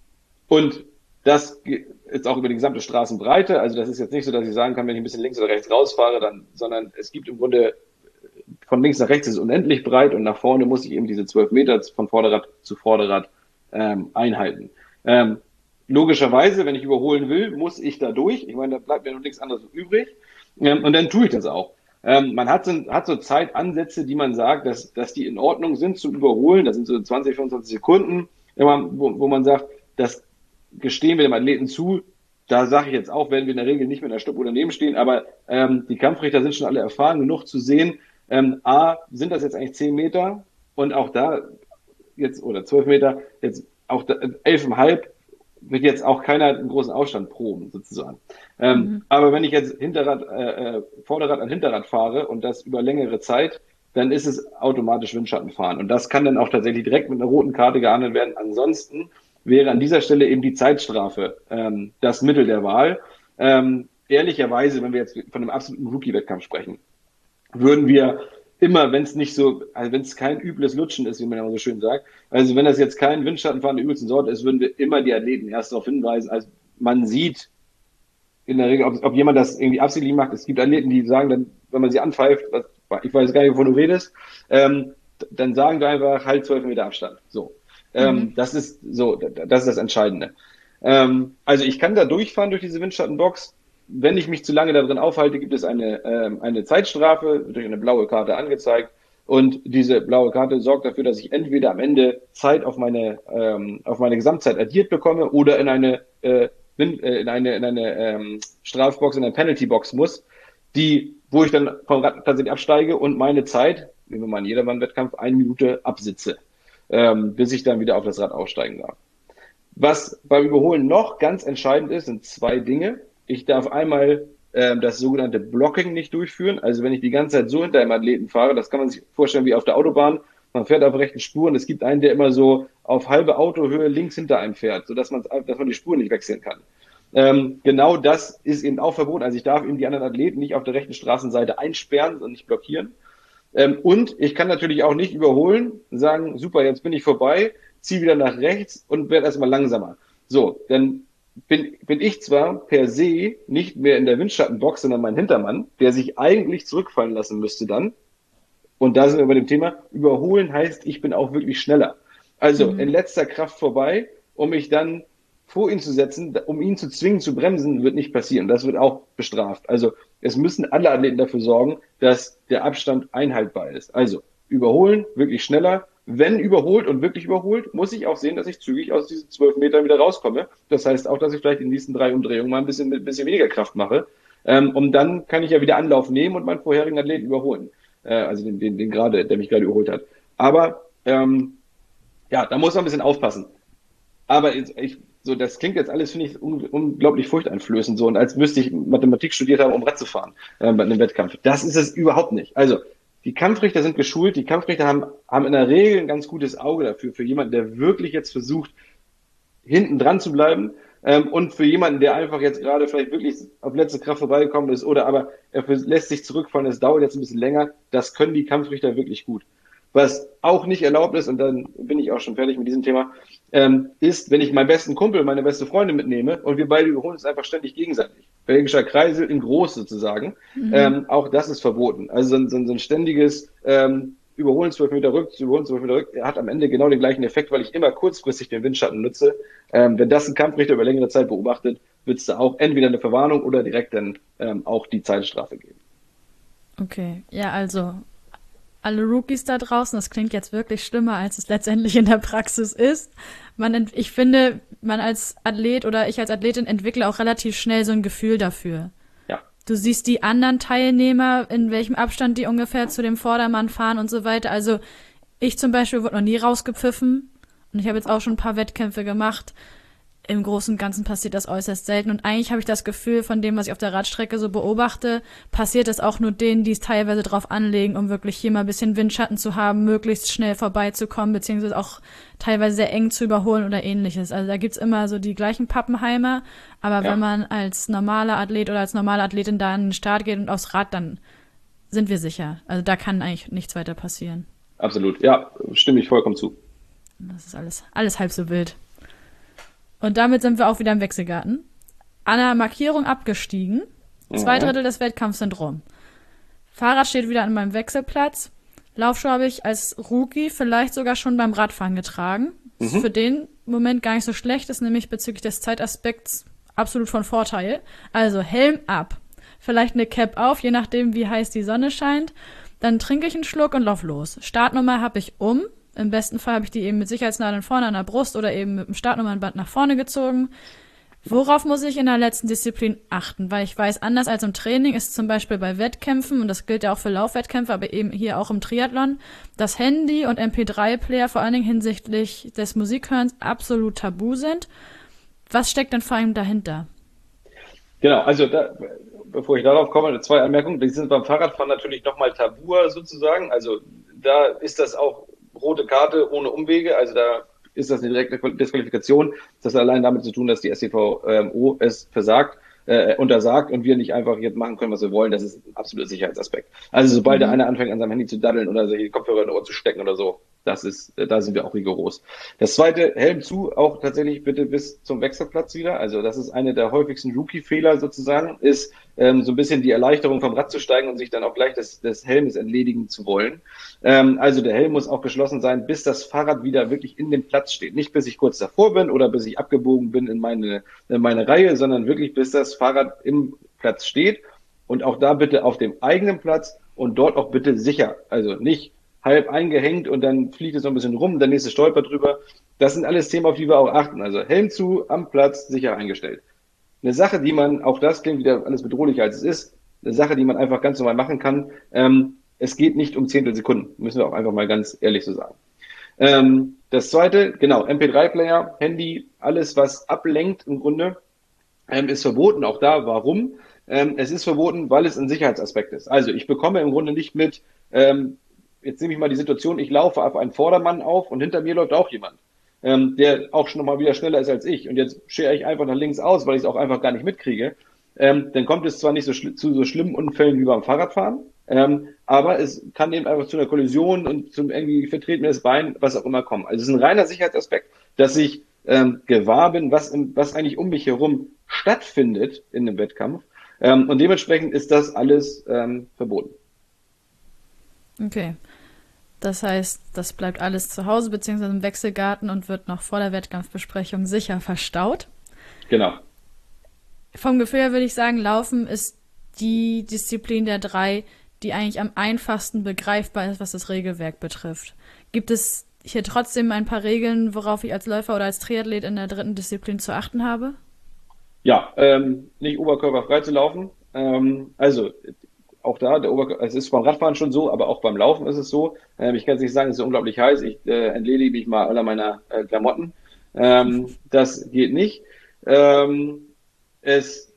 und das ist auch über die gesamte Straßenbreite. Also das ist jetzt nicht so, dass ich sagen kann, wenn ich ein bisschen links oder rechts rausfahre, dann, sondern es gibt im Grunde von links nach rechts ist es unendlich breit und nach vorne muss ich eben diese zwölf Meter von Vorderrad zu Vorderrad ähm, einhalten. Ähm, logischerweise, wenn ich überholen will, muss ich da durch. Ich meine, da bleibt mir noch nichts anderes übrig. Ähm, und dann tue ich das auch. Ähm, man hat so, hat so Zeitansätze, die man sagt, dass, dass die in Ordnung sind zum Überholen. Das sind so zwanzig, fünfundzwanzig Sekunden, wo, wo man sagt, das gestehen wir dem Athleten zu. Da sage ich jetzt auch, werden wir in der Regel nicht mit einer Stoppuhr daneben stehen, aber ähm, die Kampfrichter sind schon alle erfahren genug zu sehen, ähm, A, sind das jetzt eigentlich zehn Meter und auch da jetzt, oder zwölf Meter, jetzt auch da, elf Komma fünf wird jetzt auch keiner einen großen Aufstand proben, sozusagen. Ähm, Mhm. aber wenn ich jetzt Hinterrad, äh, äh, Vorderrad an Hinterrad fahre und das über längere Zeit, dann ist es automatisch Windschattenfahren. Und das kann dann auch tatsächlich direkt mit einer roten Karte geahndet werden. Ansonsten wäre an dieser Stelle eben die Zeitstrafe ähm, das Mittel der Wahl. Ähm, ehrlicherweise, wenn wir jetzt von einem absoluten Rookie-Wettkampf sprechen, würden wir immer, wenn es nicht so, also wenn es kein übles Lutschen ist, wie man ja immer so schön sagt, also wenn das jetzt kein Windschattenfahren der übelsten Sorte ist, würden wir immer die Athleten erst darauf hinweisen. Also man sieht in der Regel, ob, ob jemand das irgendwie absichtlich macht. Es gibt Athleten, die sagen dann, wenn man sie anpfeift, was, ich weiß gar nicht, wovon du redest, ähm, dann sagen wir einfach halt zwölf Meter Abstand. So. Ähm, Mhm. das ist so, das ist das Entscheidende. Ähm, also ich kann da durchfahren durch diese Windschattenbox. Wenn ich mich zu lange da drin aufhalte, gibt es eine, ähm, eine Zeitstrafe, durch eine blaue Karte angezeigt. Und diese blaue Karte sorgt dafür, dass ich entweder am Ende Zeit auf meine, ähm, auf meine Gesamtzeit addiert bekomme oder in eine, äh, in eine, in eine ähm, Strafbox, in eine Penalty-Box muss, die, wo ich dann vom Rad tatsächlich absteige und meine Zeit, wie wir mal in Jedermann-Wettkampf, eine Minute absitze, ähm, bis ich dann wieder auf das Rad aussteigen darf. Was beim Überholen noch ganz entscheidend ist, sind zwei Dinge. Ich darf einmal ähm, das sogenannte Blocking nicht durchführen. Also wenn ich die ganze Zeit so hinter einem Athleten fahre, das kann man sich vorstellen wie auf der Autobahn. Man fährt auf rechten Spuren. Es gibt einen, der immer so auf halbe Autohöhe links hinter einem fährt, sodass man, dass man die Spuren nicht wechseln kann. Ähm, genau das ist eben auch verboten. Also ich darf eben die anderen Athleten nicht auf der rechten Straßenseite einsperren und nicht blockieren. Ähm, und ich kann natürlich auch nicht überholen, sagen, super, jetzt bin ich vorbei, ziehe wieder nach rechts und werde erstmal langsamer. So, dann bin, bin ich zwar per se nicht mehr in der Windschattenbox, sondern mein Hintermann, der sich eigentlich zurückfallen lassen müsste dann. Und da sind wir bei dem Thema, überholen heißt, ich bin auch wirklich schneller. Also in Mhm. letzter Kraft vorbei, um mich dann vor ihn zu setzen, um ihn zu zwingen zu bremsen, wird nicht passieren. Das wird auch bestraft. Also es müssen alle Athleten dafür sorgen, dass der Abstand einhaltbar ist. Also überholen, wirklich schneller. Wenn überholt und wirklich überholt, muss ich auch sehen, dass ich zügig aus diesen zwölf Metern wieder rauskomme. Das heißt auch, dass ich vielleicht in den nächsten drei Umdrehungen mal ein bisschen, ein bisschen weniger Kraft mache. Ähm, und dann kann ich ja wieder Anlauf nehmen und meinen vorherigen Athleten überholen. Äh, also den, den, den gerade, der mich gerade überholt hat. Aber ähm, ja, da muss man ein bisschen aufpassen. Aber ich, ich, so, das klingt jetzt alles, finde ich, un, unglaublich furchteinflößend, so, und als müsste ich Mathematik studiert haben, um Rad zu fahren, äh, bei einem Wettkampf. Das ist es überhaupt nicht. Also, die Kampfrichter sind geschult, die Kampfrichter haben, haben in der Regel ein ganz gutes Auge dafür, für jemanden, der wirklich jetzt versucht, hinten dran zu bleiben, ähm, und für jemanden, der einfach jetzt gerade vielleicht wirklich auf letzte Kraft vorbeigekommen ist, oder aber er lässt sich zurückfallen, es dauert jetzt ein bisschen länger, das können die Kampfrichter wirklich gut. Was auch nicht erlaubt ist, und dann bin ich auch schon fertig mit diesem Thema, ähm, ist, wenn ich meinen besten Kumpel, meine beste Freundin mitnehme und wir beide überholen uns einfach ständig gegenseitig. Belgischer Kreisel in groß sozusagen. Mhm. Ähm, auch das ist verboten. Also so ein, so ein, so ein ständiges ähm, Überholen zwölf Meter rück, überholen zwölf Meter rück, hat am Ende genau den gleichen Effekt, weil ich immer kurzfristig den Windschatten nutze. Ähm, wenn das ein Kampfrichter über längere Zeit beobachtet, wird es da auch entweder eine Verwarnung oder direkt dann ähm, auch die Zeitstrafe geben. Okay, ja, also alle Rookies da draußen, das klingt jetzt wirklich schlimmer, als es letztendlich in der Praxis ist. Man, ent- ich finde, man als Athlet oder ich als Athletin entwickle auch relativ schnell so ein Gefühl dafür. Ja, Du siehst die anderen Teilnehmer, in welchem Abstand die ungefähr zu dem Vordermann fahren und so weiter. Also ich zum Beispiel wurde noch nie rausgepfiffen und ich habe jetzt auch schon ein paar Wettkämpfe gemacht. Im Großen und Ganzen passiert das äußerst selten und eigentlich habe ich das Gefühl, von dem, was ich auf der Radstrecke so beobachte, passiert das auch nur denen, die es teilweise drauf anlegen, um wirklich hier mal ein bisschen Windschatten zu haben, möglichst schnell vorbeizukommen, beziehungsweise auch teilweise sehr eng zu überholen oder ähnliches. Also da gibt's immer so die gleichen Pappenheimer, aber ja. wenn man als normaler Athlet oder als normale Athletin da an den Start geht und aufs Rad, dann sind wir sicher. Also da kann eigentlich nichts weiter passieren. Absolut. Ja, stimme ich vollkommen zu. Das ist alles, alles halb so wild. Und damit sind wir auch wieder im Wechselgarten. An der Markierung abgestiegen. Zwei Mhm. Drittel des Wettkampfs sind rum. Fahrrad steht wieder an meinem Wechselplatz. Laufschuhe habe ich als Rookie vielleicht sogar schon beim Radfahren getragen. Ist Mhm. für den Moment gar nicht so schlecht, ist nämlich bezüglich des Zeitaspekts absolut von Vorteil. Also Helm ab. Vielleicht eine Cap auf, je nachdem wie heiß die Sonne scheint. Dann trinke ich einen Schluck und lauf los. Startnummer habe ich um. Im besten Fall habe ich die eben mit Sicherheitsnadeln vorne an der Brust oder eben mit dem Startnummernband nach vorne gezogen. Worauf muss ich in der letzten Disziplin achten? Weil ich weiß, anders als im Training ist zum Beispiel bei Wettkämpfen, und das gilt ja auch für Laufwettkämpfe, aber eben hier auch im Triathlon, das Handy und M P drei Player vor allen Dingen hinsichtlich des Musikhörens absolut tabu sind. Was steckt denn vor allem dahinter? Genau, also da, bevor ich darauf komme, zwei Anmerkungen. Die sind beim Fahrradfahren natürlich nochmal tabuer sozusagen. Also da ist das auch rote Karte ohne Umwege. Also da ist das eine direkte Disqualifikation. Das hat allein damit zu tun, dass die S T V O es versagt, äh, untersagt und wir nicht einfach jetzt machen können, was wir wollen. Das ist ein absoluter Sicherheitsaspekt. Also sobald der Mhm. eine anfängt, an seinem Handy zu daddeln oder sich die Kopfhörer in die Ohr zu stecken oder so, das ist, da sind wir auch rigoros. Das zweite, Helm zu, auch tatsächlich bitte bis zum Wechselplatz wieder. Also das ist eine der häufigsten Rookie-Fehler sozusagen, ist ähm, so ein bisschen die Erleichterung vom Rad zu steigen und sich dann auch gleich des, des Helmes entledigen zu wollen. Ähm, also der Helm muss auch geschlossen sein, bis das Fahrrad wieder wirklich in dem Platz steht. Nicht bis ich kurz davor bin oder bis ich abgebogen bin in meine, in meine Reihe, sondern wirklich bis das Fahrrad im Platz steht. Und auch da bitte auf dem eigenen Platz und dort auch bitte sicher. Also nicht halb eingehängt und dann fliegt es so ein bisschen rum, der nächste stolpert drüber. Das sind alles Themen, auf die wir auch achten. Also Helm zu, am Platz, sicher eingestellt. Eine Sache, die man, auch das klingt wieder alles bedrohlicher als es ist, eine Sache, die man einfach ganz normal machen kann. Ähm, es geht nicht um Zehntelsekunden, müssen wir auch einfach mal ganz ehrlich so sagen. Ähm, das zweite, genau, M P drei Player, Handy, alles, was ablenkt im Grunde, ähm, ist verboten. Auch da, warum? Ähm, es ist verboten, weil es ein Sicherheitsaspekt ist. Also ich bekomme im Grunde nicht mit, ähm, jetzt nehme ich mal die Situation, ich laufe auf einen Vordermann auf und hinter mir läuft auch jemand, ähm, der auch schon nochmal wieder schneller ist als ich. Und jetzt schere ich einfach nach links aus, weil ich es auch einfach gar nicht mitkriege. Ähm, dann kommt es zwar nicht so schli- zu so schlimmen Unfällen wie beim Fahrradfahren, ähm, aber es kann eben einfach zu einer Kollision und zum irgendwie vertreten mir das Bein, was auch immer kommen. Also es ist ein reiner Sicherheitsaspekt, dass ich ähm, gewahr bin, was, im, was eigentlich um mich herum stattfindet in einem Wettkampf. Ähm, und dementsprechend ist das alles ähm, verboten. Okay. Das heißt, das bleibt alles zu Hause beziehungsweise im Wechselgarten und wird noch vor der Wettkampfbesprechung sicher verstaut. Genau. Vom Gefühl her würde ich sagen, Laufen ist die Disziplin der drei, die eigentlich am einfachsten begreifbar ist, was das Regelwerk betrifft. Gibt es hier trotzdem ein paar Regeln, worauf ich als Läufer oder als Triathlet in der dritten Disziplin zu achten habe? Ja, ähm, nicht oberkörperfrei zu laufen. Ähm, also auch da, der Oberkörper, es ist beim Radfahren schon so, aber auch beim Laufen ist es so. Ähm, ich kann jetzt nicht sagen, es ist unglaublich heiß. Ich äh, entledige mich mal aller meiner äh, Klamotten. Ähm, das geht nicht. Ähm, es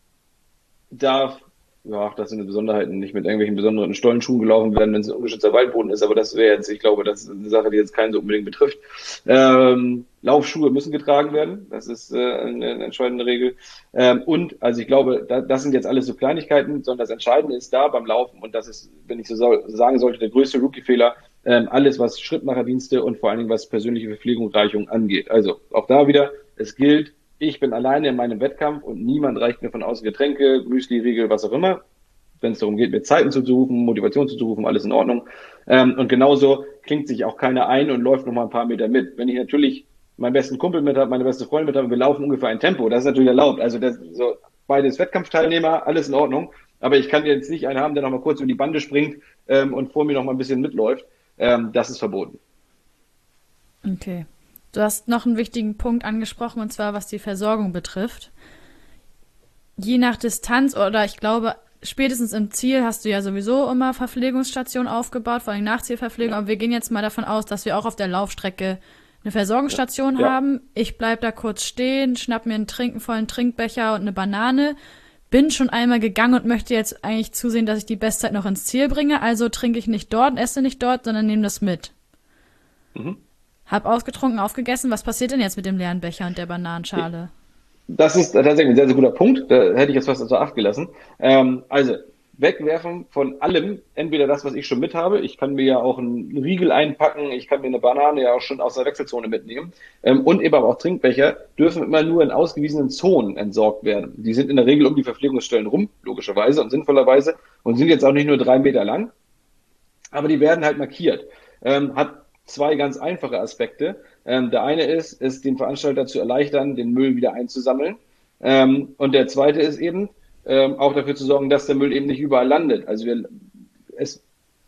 darf, ja, das sind Besonderheiten, nicht mit irgendwelchen besonderen Stollenschuhen gelaufen werden, wenn es ein ungeschützter Waldboden ist, aber das wäre jetzt, ich glaube, das ist eine Sache, die jetzt keinen so unbedingt betrifft. Ähm, Laufschuhe müssen getragen werden, das ist äh, eine, eine entscheidende Regel. Ähm, und, also ich glaube, da, das sind jetzt alles so Kleinigkeiten, sondern das Entscheidende ist da beim Laufen und das ist, wenn ich so sagen sollte, der größte Rookie-Fehler, ähm, alles, was Schrittmacherdienste und vor allen Dingen was persönliche Verpflegung, Reichung angeht. Also auch da wieder, es gilt, ich bin alleine in meinem Wettkampf und niemand reicht mir von außen Getränke, Müsli, Riegel, was auch immer. Wenn es darum geht, mir Zeiten zuzurufen, Motivation zuzurufen, alles in Ordnung. Ähm, und genauso klingt sich auch keiner ein und läuft noch mal ein paar Meter mit. Wenn ich natürlich meinen besten Kumpel mit habe, meine beste Freundin mit habe, wir laufen ungefähr ein Tempo, das ist natürlich erlaubt. Also das so beides Wettkampfteilnehmer, alles in Ordnung. aber ich kann jetzt nicht einen haben, der nochmal kurz über die Bande springt ähm, und vor mir nochmal ein bisschen mitläuft. Ähm, das ist verboten. Okay. Du hast noch einen wichtigen Punkt angesprochen, und zwar was die Versorgung betrifft. Je nach Distanz oder ich glaube, spätestens im Ziel hast du ja sowieso immer Verpflegungsstationen aufgebaut, vor allem Nachzielverpflegung, Ja. aber wir gehen jetzt mal davon aus, dass wir auch auf der Laufstrecke eine Versorgungsstation Ja. haben. Ich bleib da kurz stehen, schnapp mir einen trinken vollen Trinkbecher und eine Banane, bin schon einmal gegangen und möchte jetzt eigentlich zusehen, dass ich die Bestzeit noch ins Ziel bringe, also trinke ich nicht dort, esse nicht dort, sondern nehme das mit. Mhm. Hab ausgetrunken, aufgegessen. Was passiert denn jetzt mit dem leeren Becher und der Bananenschale? Das ist tatsächlich ein sehr, sehr guter Punkt. Da hätte ich jetzt fast außer Acht gelassen. Ähm, also, wegwerfen von allem, entweder das, was ich schon mit habe. Ich kann mir ja auch einen Riegel einpacken, ich kann mir eine Banane ja auch schon aus der Wechselzone mitnehmen. Ähm, und eben aber auch Trinkbecher dürfen immer nur in ausgewiesenen Zonen entsorgt werden. Die sind in der Regel um die Verpflegungsstellen rum, logischerweise und sinnvollerweise, und sind jetzt auch nicht nur drei Meter lang, aber die werden halt markiert. Ähm, hat zwei ganz einfache Aspekte. Ähm, der eine ist, es den Veranstalter zu erleichtern, den Müll wieder einzusammeln. Ähm, und der zweite ist eben, ähm, auch dafür zu sorgen, dass der Müll eben nicht überall landet. Also wir, es,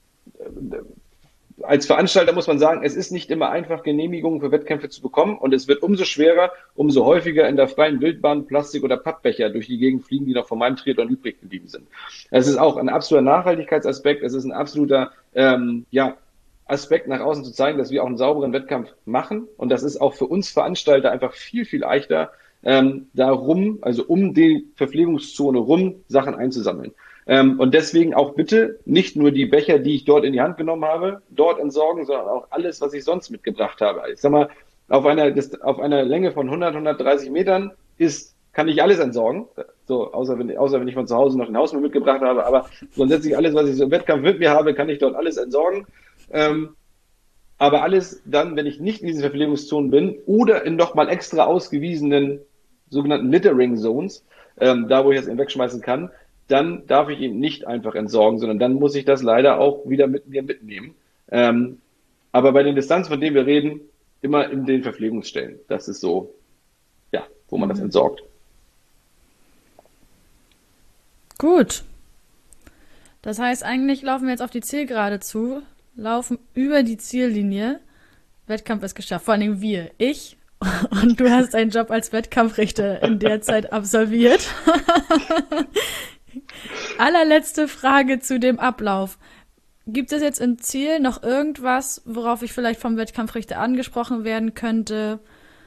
als Veranstalter muss man sagen, es ist nicht immer einfach, Genehmigungen für Wettkämpfe zu bekommen, und es wird umso schwerer, umso häufiger in der freien Wildbahn Plastik- oder Pappbecher durch die Gegend fliegen, die noch von meinem Triathlon übrig geblieben sind. Es ist auch ein absoluter Nachhaltigkeitsaspekt, es ist ein absoluter, ähm, ja, Aspekt nach außen zu zeigen, dass wir auch einen sauberen Wettkampf machen, und das ist auch für uns Veranstalter einfach viel, viel leichter, ähm, darum, also um die Verpflegungszone rum, Sachen einzusammeln. Ähm, und deswegen auch bitte nicht nur die Becher, die ich dort in die Hand genommen habe, dort entsorgen, sondern auch alles, was ich sonst mitgebracht habe. Ich sag mal, auf einer, auf einer Länge von hundert, hundertdreißig Metern ist, kann ich alles entsorgen. So, außer wenn, außer wenn ich von zu Hause noch den Hausmüll mitgebracht habe. Aber grundsätzlich alles, was ich so im Wettkampf mit mir habe, kann ich dort alles entsorgen. Ähm, aber alles dann, wenn ich nicht in diesen Verpflegungszonen bin oder in nochmal extra ausgewiesenen sogenannten Littering Zones, ähm, da wo ich das eben wegschmeißen kann, dann darf ich ihn nicht einfach entsorgen, sondern dann muss ich das leider auch wieder mit mir mitnehmen. Ähm, aber bei den Distanzen, von denen wir reden, immer in den Verpflegungsstellen. Das ist so, ja, wo man das entsorgt. Gut. Das heißt, eigentlich laufen wir jetzt auf die Zielgerade zu, laufen über die Ziellinie. Wettkampf ist geschafft. Vor allem wir. Ich und du hast einen Job als Wettkampfrichter in der Zeit absolviert. Allerletzte Frage zu dem Ablauf. Gibt es jetzt im Ziel noch irgendwas, worauf ich vielleicht vom Wettkampfrichter angesprochen werden könnte?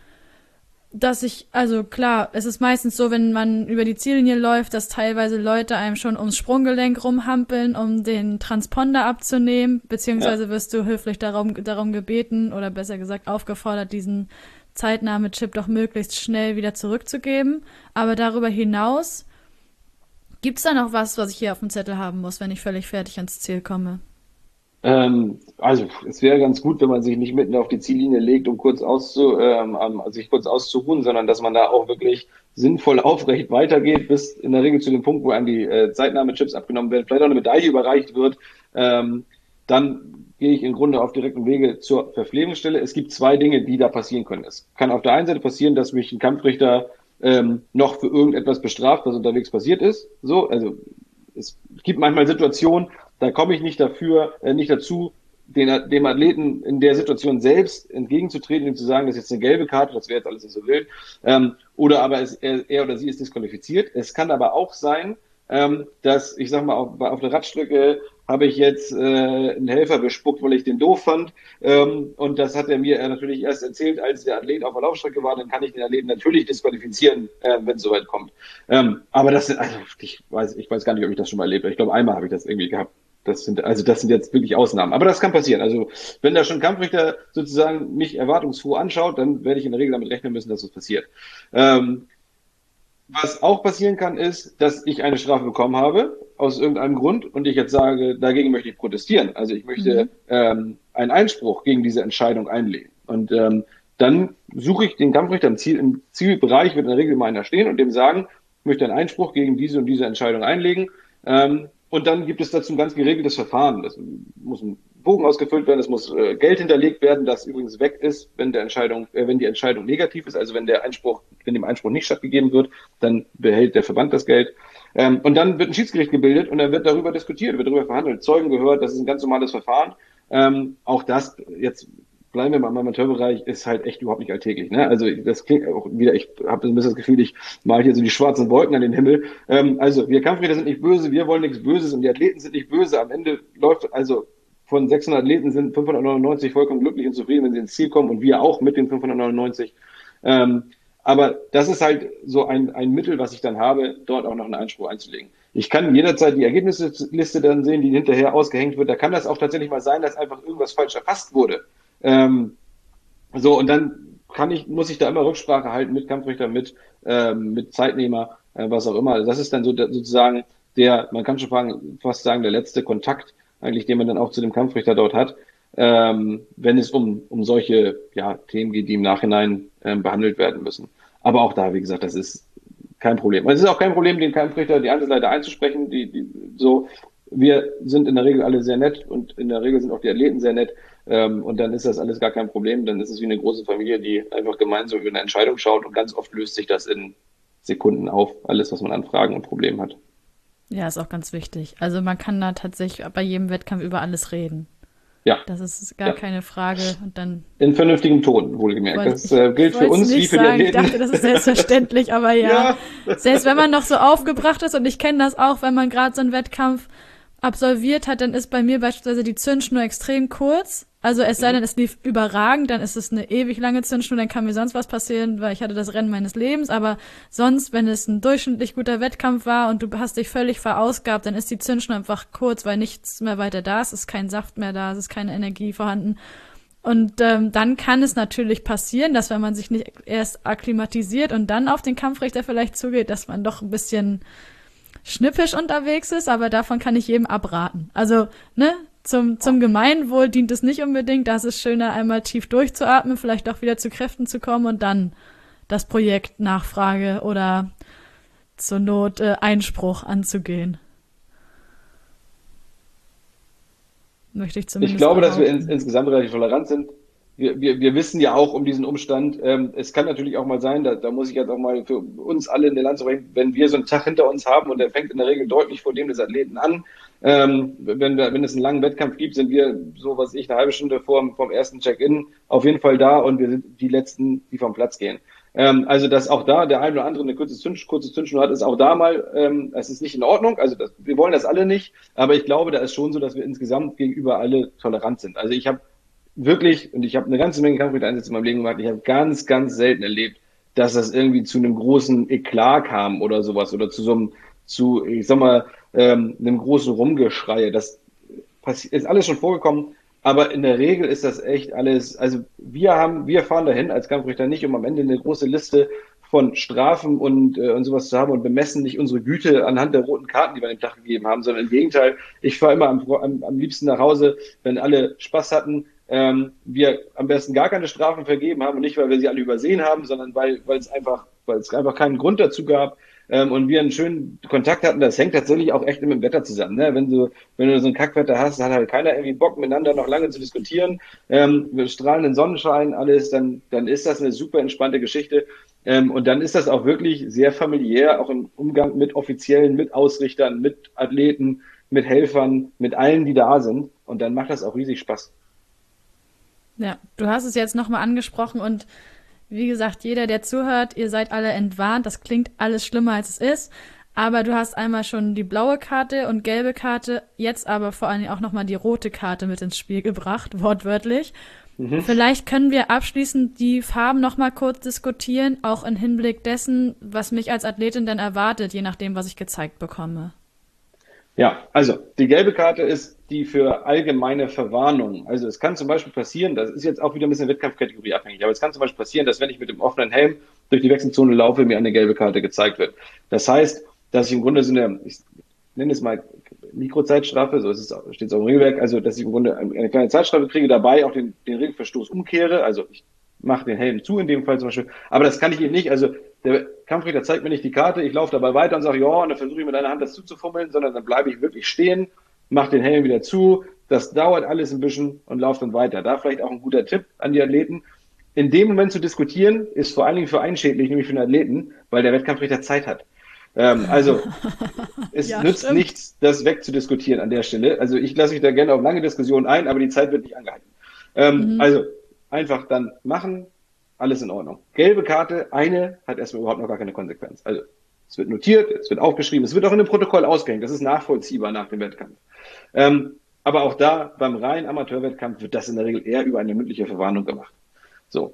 Dass ich, also klar, es ist meistens so, wenn man über die Ziellinie läuft, dass teilweise Leute einem schon ums Sprunggelenk rumhampeln, um den Transponder abzunehmen, beziehungsweise Ja. wirst du höflich darum, darum gebeten oder besser gesagt aufgefordert, diesen Zeitnahme-Chip doch möglichst schnell wieder zurückzugeben. Aber darüber hinaus, gibt's da noch was, was ich hier auf dem Zettel haben muss, wenn ich völlig fertig ans Ziel komme? Ähm, also es wäre ganz gut, wenn man sich nicht mitten auf die Ziellinie legt, um kurz auszu, ähm, ähm, sich kurz auszuruhen, sondern dass man da auch wirklich sinnvoll aufrecht weitergeht, bis in der Regel zu dem Punkt, wo einem die äh, Zeitnahme-Chips abgenommen werden, vielleicht auch eine Medaille überreicht wird. Ähm, dann gehe ich im Grunde auf direktem Wege zur Verpflegungsstelle. Es gibt zwei Dinge, die da passieren können. Es kann auf der einen Seite passieren, dass mich ein Kampfrichter ähm, noch für irgendetwas bestraft, was unterwegs passiert ist. So, also es gibt manchmal Situationen, da komme ich nicht dafür, äh, nicht dazu, den, dem Athleten in der Situation selbst entgegenzutreten, ihm zu sagen, das ist jetzt eine gelbe Karte, das wäre jetzt alles nicht so wild. Ähm, oder aber es, er, er oder sie ist disqualifiziert. Es kann aber auch sein, ähm, dass, ich sag mal, auf, auf der Radstrecke habe ich jetzt äh, einen Helfer bespuckt, weil ich den doof fand. Ähm, und das hat er mir natürlich erst erzählt, als der Athlet auf der Laufstrecke war. Dann kann ich den Athleten natürlich disqualifizieren, äh, wenn es soweit kommt. Ähm, aber das sind, also ich weiß, ich weiß gar nicht, ob ich das schon mal erlebt habe. Ich glaube, einmal habe ich das irgendwie gehabt. Das sind, also das sind jetzt wirklich Ausnahmen. Aber das kann passieren. Also wenn da schon ein Kampfrichter sozusagen mich erwartungsfroh anschaut, dann werde ich in der Regel damit rechnen müssen, dass das passiert. Ähm, was auch passieren kann, ist, dass ich eine Strafe bekommen habe, aus irgendeinem Grund, und ich jetzt sage, dagegen möchte ich protestieren. Also ich möchte Mhm. ähm, einen Einspruch gegen diese Entscheidung einlegen. Und ähm, dann suche ich den Kampfrichter im, Ziel, im Zielbereich, wird in der Regel mal einer stehen und dem sagen, ich möchte einen Einspruch gegen diese und diese Entscheidung einlegen. Ähm, und dann gibt es dazu ein ganz geregeltes Verfahren. Das muss ein Bogen ausgefüllt werden, es muss äh, Geld hinterlegt werden, das übrigens weg ist, wenn der Entscheidung, äh, wenn die Entscheidung negativ ist, also wenn der Einspruch wenn dem Einspruch nicht stattgegeben wird, dann behält der Verband das Geld. Ähm, und dann wird ein Schiedsgericht gebildet und dann wird darüber diskutiert, wird darüber verhandelt, Zeugen gehört, das ist ein ganz normales Verfahren. Ähm, auch das, jetzt bleiben wir mal im Amateurbereich, ist halt echt überhaupt nicht alltäglich. Ne? Also das klingt auch wieder, ich habe ein bisschen das Gefühl, ich mal hier so die schwarzen Wolken an den Himmel. Ähm, also wir Kampfrichter sind nicht böse, wir wollen nichts Böses und die Athleten sind nicht böse. Am Ende läuft, also von sechshundert Athleten sind fünfhundertneunundneunzig vollkommen glücklich und zufrieden, wenn sie ins Ziel kommen und wir auch mit den fünfhundertneunundneunzig. Ähm, aber das ist halt so ein, ein Mittel, was ich dann habe, dort auch noch einen Einspruch einzulegen. Ich kann jederzeit die Ergebnisliste dann sehen, die hinterher ausgehängt wird. Da kann das auch tatsächlich mal sein, dass einfach irgendwas falsch erfasst wurde. Ähm, so, und dann kann ich, muss ich da immer Rücksprache halten mit Kampfrichter, mit, ähm, mit Zeitnehmer, äh, was auch immer. Also das ist dann so der, sozusagen der, man kann schon fragen, fast sagen, der letzte Kontakt, eigentlich, den man dann auch zu dem Kampfrichter dort hat, ähm, wenn es um, um solche, ja, Themen geht, die im Nachhinein ähm, behandelt werden müssen. Aber auch da, wie gesagt, das ist kein Problem. Und es ist auch kein Problem, den Kampfrichter, die Einzelseite einzusprechen, die, die, so, wir sind in der Regel alle sehr nett und in der Regel sind auch die Athleten sehr nett. Ähm, und dann ist das alles gar kein Problem. Dann ist es wie eine große Familie, die einfach gemeinsam über eine Entscheidung schaut und ganz oft löst sich das in Sekunden auf, alles, was man an Fragen und Problemen hat. Ja, ist auch ganz wichtig. Also man kann da tatsächlich bei jedem Wettkampf über alles reden. Ja. Das ist gar ja. keine Frage. Und dann in vernünftigem Ton, wohlgemerkt. Das ich, äh, gilt für uns wie für sagen. die Athleten. Ich dachte, das ist selbstverständlich, aber ja. ja. Selbst wenn man noch so aufgebracht ist, und ich kenne das auch, wenn man gerade so einen Wettkampf absolviert hat, dann ist bei mir beispielsweise die Zündschnur extrem kurz. Also es sei denn, es lief überragend, dann ist es eine ewig lange Zündschnur, dann kann mir sonst was passieren, weil ich hatte das Rennen meines Lebens. Aber sonst, wenn es ein durchschnittlich guter Wettkampf war und du hast dich völlig verausgabt, dann ist die Zündschnur einfach kurz, weil nichts mehr weiter da ist, es ist kein Saft mehr da, es ist keine Energie vorhanden. Und ähm, dann kann es natürlich passieren, dass wenn man sich nicht erst akklimatisiert und dann auf den Kampfrichter vielleicht zugeht, dass man doch ein bisschen schnippisch unterwegs ist, aber davon kann ich jedem abraten. Also, ne, zum, zum Gemeinwohl dient es nicht unbedingt, da ist es schöner, einmal tief durchzuatmen, vielleicht auch wieder zu Kräften zu kommen und dann das Projekt Nachfrage oder zur Not äh, Einspruch anzugehen. Möchte ich zumindest Ich glaube, behaupten. dass wir ins, insgesamt relativ tolerant sind. Wir, wir, wir wissen ja auch um diesen Umstand. Ähm, es kann natürlich auch mal sein, da, da muss ich jetzt auch mal für uns alle in der Lanze bringen, wenn wir so einen Tag hinter uns haben und der fängt in der Regel deutlich vor dem des Athleten an. Ähm, wenn, wir, wenn es einen langen Wettkampf gibt, sind wir, so was ich, eine halbe Stunde vor vom ersten Check-in auf jeden Fall da und wir sind die Letzten, die vom Platz gehen. Ähm, also, dass auch da der ein oder andere eine kurze, Zünd, kurze Zündschnur hat, ist auch da mal, ähm, es ist nicht in Ordnung. Also, das, wir wollen das alle nicht. Aber ich glaube, da ist schon so, dass wir insgesamt gegenüber alle tolerant sind. Also, ich habe wirklich, und ich habe eine ganze Menge Kampfrichter-Einsätze in meinem Leben gemacht, ich habe ganz, ganz selten erlebt, dass das irgendwie zu einem großen Eklat kam oder sowas oder zu so einem, zu, ich sag mal, ähm, einem großen Rumgeschrei. Das ist alles schon vorgekommen, aber in der Regel ist das echt alles, also wir haben, wir fahren dahin als Kampfrichter nicht, um am Ende eine große Liste von Strafen und, äh, und sowas zu haben und bemessen nicht unsere Güte anhand der roten Karten, die wir an dem Tag gegeben haben, sondern im Gegenteil, ich fahre immer am, am, am liebsten nach Hause, wenn alle Spaß hatten, ähm, wir am besten gar keine Strafen vergeben haben und nicht, weil wir sie alle übersehen haben, sondern weil, weil es einfach, weil es einfach keinen Grund dazu gab. Ähm, und wir einen schönen Kontakt hatten, das hängt tatsächlich auch echt mit dem Wetter zusammen. Ne? Wenn du, wenn du so ein Kackwetter hast, hat halt keiner irgendwie Bock, miteinander noch lange zu diskutieren. Ähm, mit strahlenden Sonnenschein, alles, dann, dann ist das eine super entspannte Geschichte. Ähm, und dann ist das auch wirklich sehr familiär, auch im Umgang mit Offiziellen, mit Ausrichtern, mit Athleten, mit Helfern, mit allen, die da sind. Und dann macht das auch riesig Spaß. Ja, du hast es jetzt nochmal angesprochen und wie gesagt, jeder, der zuhört, ihr seid alle entwarnt. Das klingt alles schlimmer, als es ist. Aber du hast einmal schon die blaue Karte und gelbe Karte, jetzt aber vor allem auch nochmal die rote Karte mit ins Spiel gebracht, wortwörtlich. Mhm. Vielleicht können wir abschließend die Farben nochmal kurz diskutieren, auch im Hinblick dessen, was mich als Athletin dann erwartet, je nachdem, was ich gezeigt bekomme. Ja, also die gelbe Karte ist die für allgemeine Verwarnung. Also es kann zum Beispiel passieren, das ist jetzt auch wieder ein bisschen Wettkampfkategorie abhängig, aber es kann zum Beispiel passieren, dass wenn ich mit dem offenen Helm durch die Wechselzone laufe, mir eine gelbe Karte gezeigt wird. Das heißt, dass ich im Grunde so eine, ich nenne es mal Mikrozeitstrafe, so ist es, steht es auch im Regelwerk, also dass ich im Grunde eine kleine Zeitstrafe kriege, dabei auch den, den Regelverstoß umkehre, also ich mache den Helm zu in dem Fall zum Beispiel, aber das kann ich eben nicht, also der Kampfrichter zeigt mir nicht die Karte, ich laufe dabei weiter und sage, ja, und dann versuche ich mit einer Hand das zuzufummeln, sondern dann bleibe ich wirklich stehen, mache den Helm wieder zu, das dauert alles ein bisschen und laufe dann weiter. Da vielleicht auch ein guter Tipp an die Athleten. in dem Moment zu diskutieren, ist vor allen Dingen für einen schädlich, nämlich für den Athleten, weil der Wettkampfrichter Zeit hat. Ähm, also es Ja, nützt stimmt. nichts, das wegzudiskutieren an der Stelle. Also ich lasse mich da gerne auf lange Diskussionen ein, aber die Zeit wird nicht angehalten. Ähm, Mhm. also einfach dann machen, alles in Ordnung. Gelbe Karte, eine hat erstmal überhaupt noch gar keine Konsequenz. Also es wird notiert, es wird aufgeschrieben, es wird auch in dem Protokoll ausgehängt. Das ist nachvollziehbar nach dem Wettkampf. Ähm, aber auch da beim reinen Amateurwettkampf wird das in der Regel eher über eine mündliche Verwarnung gemacht. So.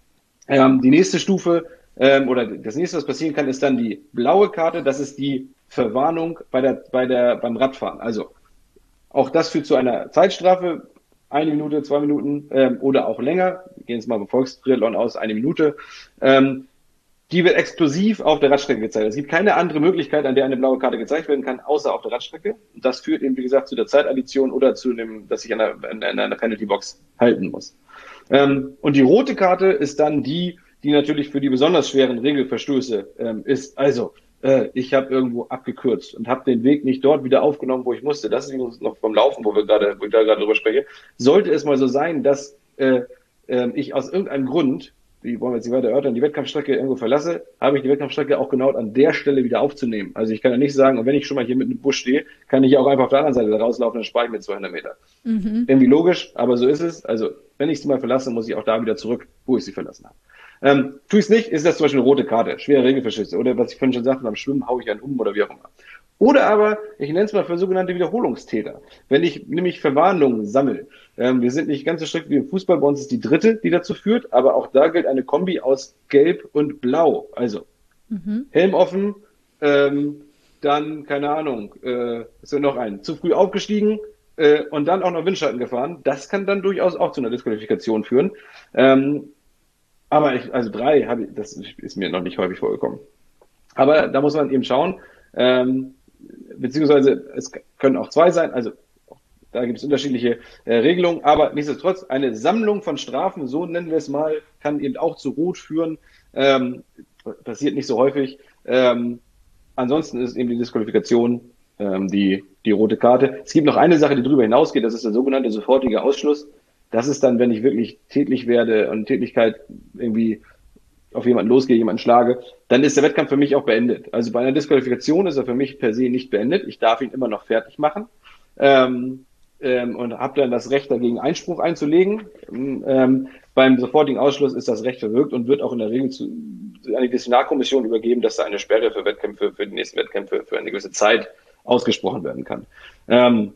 Ähm, die nächste Stufe ähm, oder das nächste, was passieren kann, ist dann die blaue Karte. Das ist die Verwarnung bei der, bei der, beim Radfahren. Also auch das führt zu einer Zeitstrafe, eine Minute, zwei Minuten ähm, oder auch länger. Wir gehen jetzt mal beim Volkstriathlon aus, eine Minute. Ähm, die wird exklusiv auf der Radstrecke gezeigt. Es gibt keine andere Möglichkeit, an der eine blaue Karte gezeigt werden kann, außer auf der Radstrecke. Und das führt eben, wie gesagt, zu der Zeitaddition oder zu dem, dass ich an einer, an einer Penalty-Box halten muss. Ähm, und die rote Karte ist dann die, die natürlich für die besonders schweren Regelverstöße ähm, ist. Also, äh, ich habe irgendwo abgekürzt und habe den Weg nicht dort wieder aufgenommen, wo ich musste. Das ist übrigens noch vom Laufen, wo wir gerade, wo ich da gerade drüber spreche. Sollte es mal so sein, dass äh, äh, ich aus irgendeinem Grund, die wollen wir jetzt nicht weiter erörtern, die Wettkampfstrecke irgendwo verlasse, habe ich die Wettkampfstrecke auch genau an der Stelle wieder aufzunehmen. Also ich kann ja nicht sagen, und wenn ich schon mal hier mit einem Busch stehe, kann ich ja auch einfach auf der anderen Seite rauslaufen, dann spare ich mir zweihundert Meter. Mhm. Irgendwie logisch, aber so ist es. Also, wenn ich sie mal verlasse, muss ich auch da wieder zurück, wo ich sie verlassen habe. Ähm, tue ich es nicht, ist das zum Beispiel eine rote Karte, schwere Regelverschlüsse. Oder was ich vorhin schon sagte, beim Schwimmen haue ich einen um oder wie auch immer. Oder aber, ich nenne es mal für sogenannte Wiederholungstäter. Wenn ich nämlich Verwarnungen sammle, ähm, wir sind nicht ganz so strikt wie im Fußball, bei uns ist die dritte, die dazu führt, aber auch da gilt eine Kombi aus Gelb und Blau. Also Mhm. Helm offen, ähm, dann, keine Ahnung, äh, ist ja noch ein, zu früh aufgestiegen äh, und dann auch noch Windschatten gefahren. Das kann dann durchaus auch zu einer Disqualifikation führen. Ähm, aber ich, also drei habe ich, das ist mir noch nicht häufig vorgekommen. Aber da muss man eben schauen, ähm, beziehungsweise es können auch zwei sein, also da gibt es unterschiedliche äh, Regelungen, aber nichtsdestotrotz eine Sammlung von Strafen, so nennen wir es mal, kann eben auch zu Rot führen. Ähm, passiert nicht so häufig. Ähm, ansonsten ist eben die Disqualifikation ähm, die, die rote Karte. Es gibt noch eine Sache, die darüber hinausgeht, das ist der sogenannte sofortige Ausschluss. Das ist dann, wenn ich wirklich tätlich werde und Tätlichkeit irgendwie auf jemanden losgehe, jemanden schlage, dann ist der Wettkampf für mich auch beendet. Also bei einer Disqualifikation ist er für mich per se nicht beendet. Ich darf ihn immer noch fertig machen. Ähm, ähm, und habe dann das Recht dagegen Einspruch einzulegen. Ähm, beim sofortigen Ausschluss ist das Recht verwirkt und wird auch in der Regel zu, an die Disziplinarkommission übergeben, dass da eine Sperre für Wettkämpfe, für die nächsten Wettkämpfe für eine gewisse Zeit ausgesprochen werden kann. Ähm,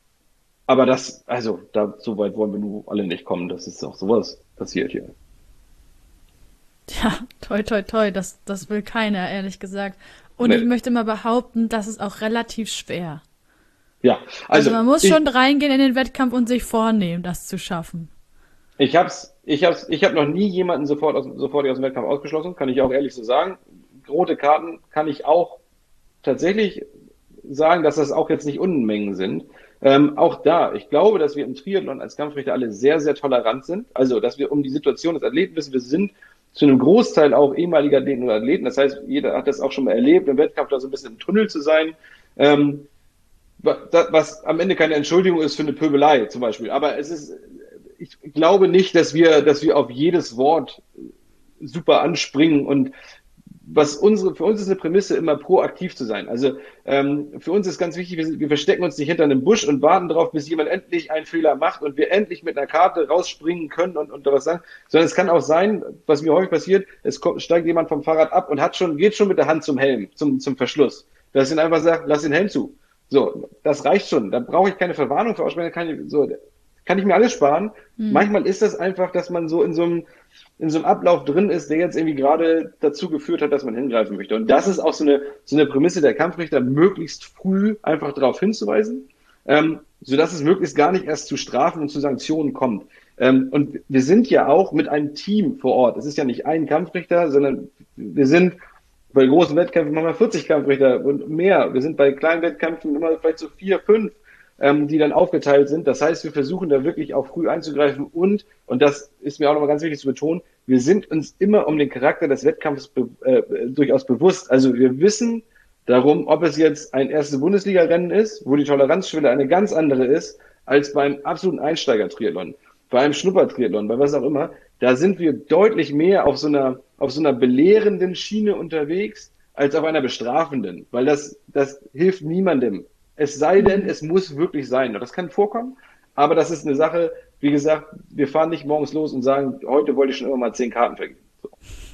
aber das, also, da, so weit wollen wir nur alle nicht kommen, dass es auch sowas passiert hier. Ja, toi, toi, toi, das, das will keiner, ehrlich gesagt. Und ich Nee. möchte mal behaupten, das ist auch relativ schwer. Ja, Also also man muss ich, schon reingehen in den Wettkampf und sich vornehmen, das zu schaffen. ich hab's, ich hab's, ich habe noch nie jemanden sofort aus, sofort aus dem Wettkampf ausgeschlossen, kann ich auch ehrlich so sagen. Rote Karten kann ich auch tatsächlich sagen, dass das auch jetzt nicht Unmengen sind. Ähm, auch da, ich glaube, dass wir im Triathlon als Kampfrichter alle sehr, sehr tolerant sind. Also, dass wir um die Situation des Athleten wissen, wir sind zu einem Großteil auch ehemalige Athleten oder Athleten. Das heißt, jeder hat das auch schon mal erlebt, im Wettkampf da so ein bisschen im Tunnel zu sein. Ähm, was am Ende keine Entschuldigung ist für eine Pöbelei zum Beispiel. Aber es ist, ich glaube nicht, dass wir, dass wir auf jedes Wort super anspringen und was unsere, für uns ist eine Prämisse, immer proaktiv zu sein. Also ähm, für uns ist ganz wichtig, wir, wir verstecken uns nicht hinter einem Busch und warten darauf, bis jemand endlich einen Fehler macht und wir endlich mit einer Karte rausspringen können und, und da was sagen. Sondern es kann auch sein, was mir häufig passiert, es kommt, steigt jemand vom Fahrrad ab und hat schon, geht schon mit der Hand zum Helm, zum, zum Verschluss. Dass ich ihn einfach sage, lass den Helm zu. So, das reicht schon. Da brauche ich keine Verwarnung für aussprechen, kann ich, so, kann ich mir alles sparen. Hm. Manchmal ist das einfach, dass man so in so einem in so einem Ablauf drin ist, der jetzt irgendwie gerade dazu geführt hat, dass man hingreifen möchte. Und das ist auch so eine, so eine Prämisse der Kampfrichter, möglichst früh einfach darauf hinzuweisen, ähm, sodass es möglichst gar nicht erst zu Strafen und zu Sanktionen kommt. Ähm, und wir sind ja auch mit einem Team vor Ort. Es ist ja nicht ein Kampfrichter, sondern wir sind bei großen Wettkämpfen manchmal vierzig Kampfrichter und mehr. Wir sind bei kleinen Wettkämpfen immer vielleicht so vier, fünf, ähm, die dann aufgeteilt sind. Das heißt, wir versuchen da wirklich auch früh einzugreifen und, und das ist mir auch nochmal ganz wichtig zu betonen, wir sind uns immer um den Charakter des Wettkampfs be äh, durchaus bewusst. Also wir wissen darum, ob es jetzt ein erstes Bundesliga-Rennen ist, wo die Toleranzschwelle eine ganz andere ist, als beim absoluten Einsteiger-Triathlon. bei einem Schnuppertriathlon, bei was auch immer, da sind wir deutlich mehr auf so einer, auf so einer belehrenden Schiene unterwegs, als auf einer bestrafenden, weil das, das hilft niemandem. Es sei denn, es muss wirklich sein. Und das kann vorkommen, aber das ist eine Sache, wie gesagt, wir fahren nicht morgens los und sagen, heute wollte ich schon immer mal zehn Karten vergeben. So.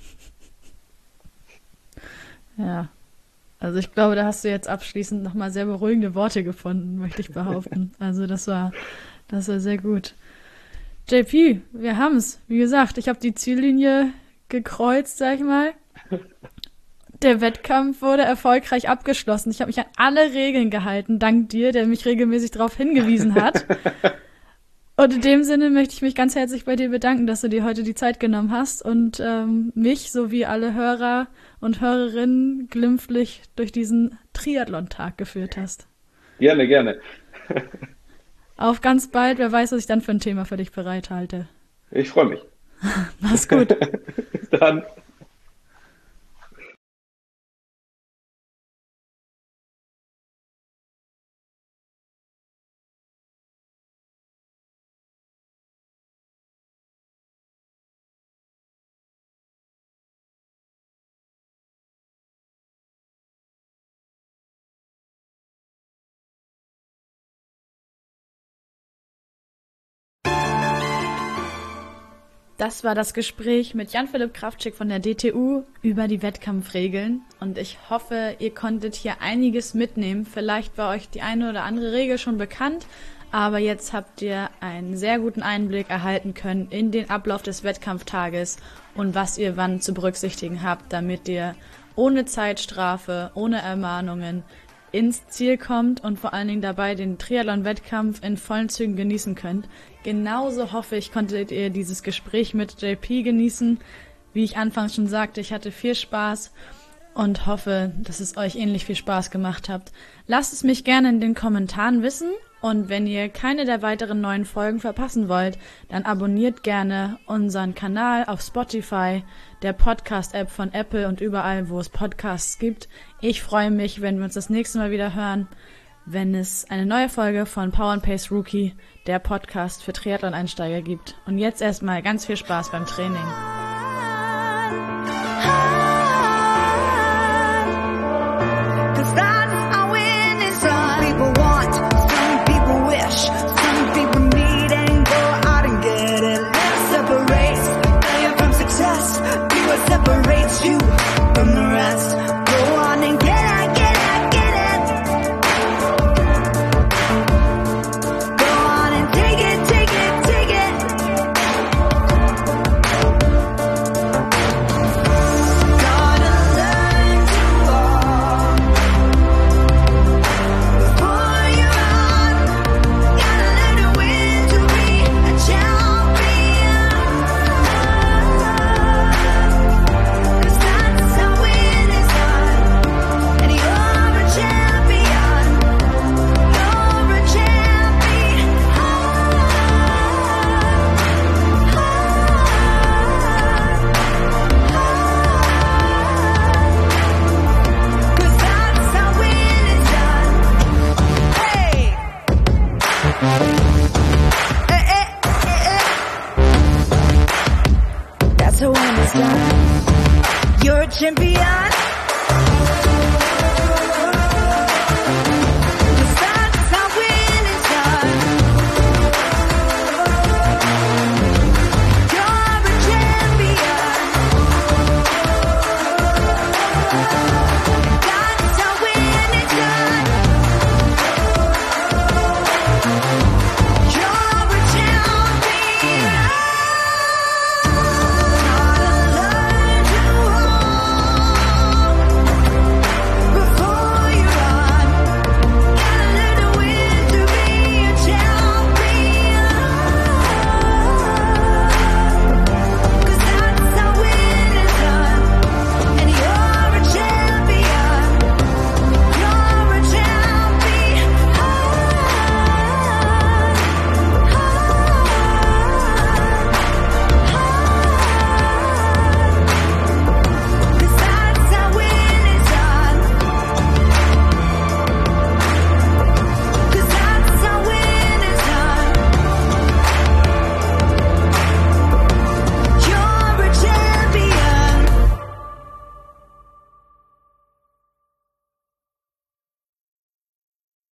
Ja, also ich glaube, da hast du jetzt abschließend nochmal sehr beruhigende Worte gefunden, möchte ich behaupten. Also das war, das war sehr gut. J P, wir haben's. Wie gesagt, ich habe die Ziellinie gekreuzt, sag ich mal. Der Wettkampf wurde erfolgreich abgeschlossen. Ich habe mich an alle Regeln gehalten, dank dir, der mich regelmäßig darauf hingewiesen hat. Und in dem Sinne möchte ich mich ganz herzlich bei dir bedanken, dass du dir heute die Zeit genommen hast und ähm, mich sowie alle Hörer und Hörerinnen glimpflich durch diesen Triathlon-Tag geführt hast. Gerne, gerne. Auf ganz bald. Wer weiß, was ich dann für ein Thema für dich bereithalte. Ich freue mich. Mach's gut. Bis dann. Das war das Gespräch mit Jan-Philipp Kraftschick von der D T U über die Wettkampfregeln und ich hoffe, ihr konntet hier einiges mitnehmen. Vielleicht war euch die eine oder andere Regel schon bekannt, aber jetzt habt ihr einen sehr guten Einblick erhalten können in den Ablauf des Wettkampftages und was ihr wann zu berücksichtigen habt, damit ihr ohne Zeitstrafe, ohne Ermahnungen ins Ziel kommt und vor allen Dingen dabei den Triathlon-Wettkampf in vollen Zügen genießen könnt. Genauso hoffe ich, konntet ihr dieses Gespräch mit J P genießen. Wie ich anfangs schon sagte, ich hatte viel Spaß und hoffe, dass es euch ähnlich viel Spaß gemacht habt. Lasst es mich gerne in den Kommentaren wissen und wenn ihr keine der weiteren neuen Folgen verpassen wollt, dann abonniert gerne unseren Kanal auf Spotify, der Podcast-App von Apple und überall, wo es Podcasts gibt. Ich freue mich, wenn wir uns das nächste Mal wieder hören, wenn es eine neue Folge von Power and Pace Rookie, der Podcast für Triathlon-Einsteiger gibt. Und jetzt erstmal ganz viel Spaß beim Training. Separates you from the rest. Go on and get it, get it, get it. Go on and take it, take it, take it. Gotta learn to walk before you're on. Gotta learn to win to be a champion. That's how when it's done. You're a champion.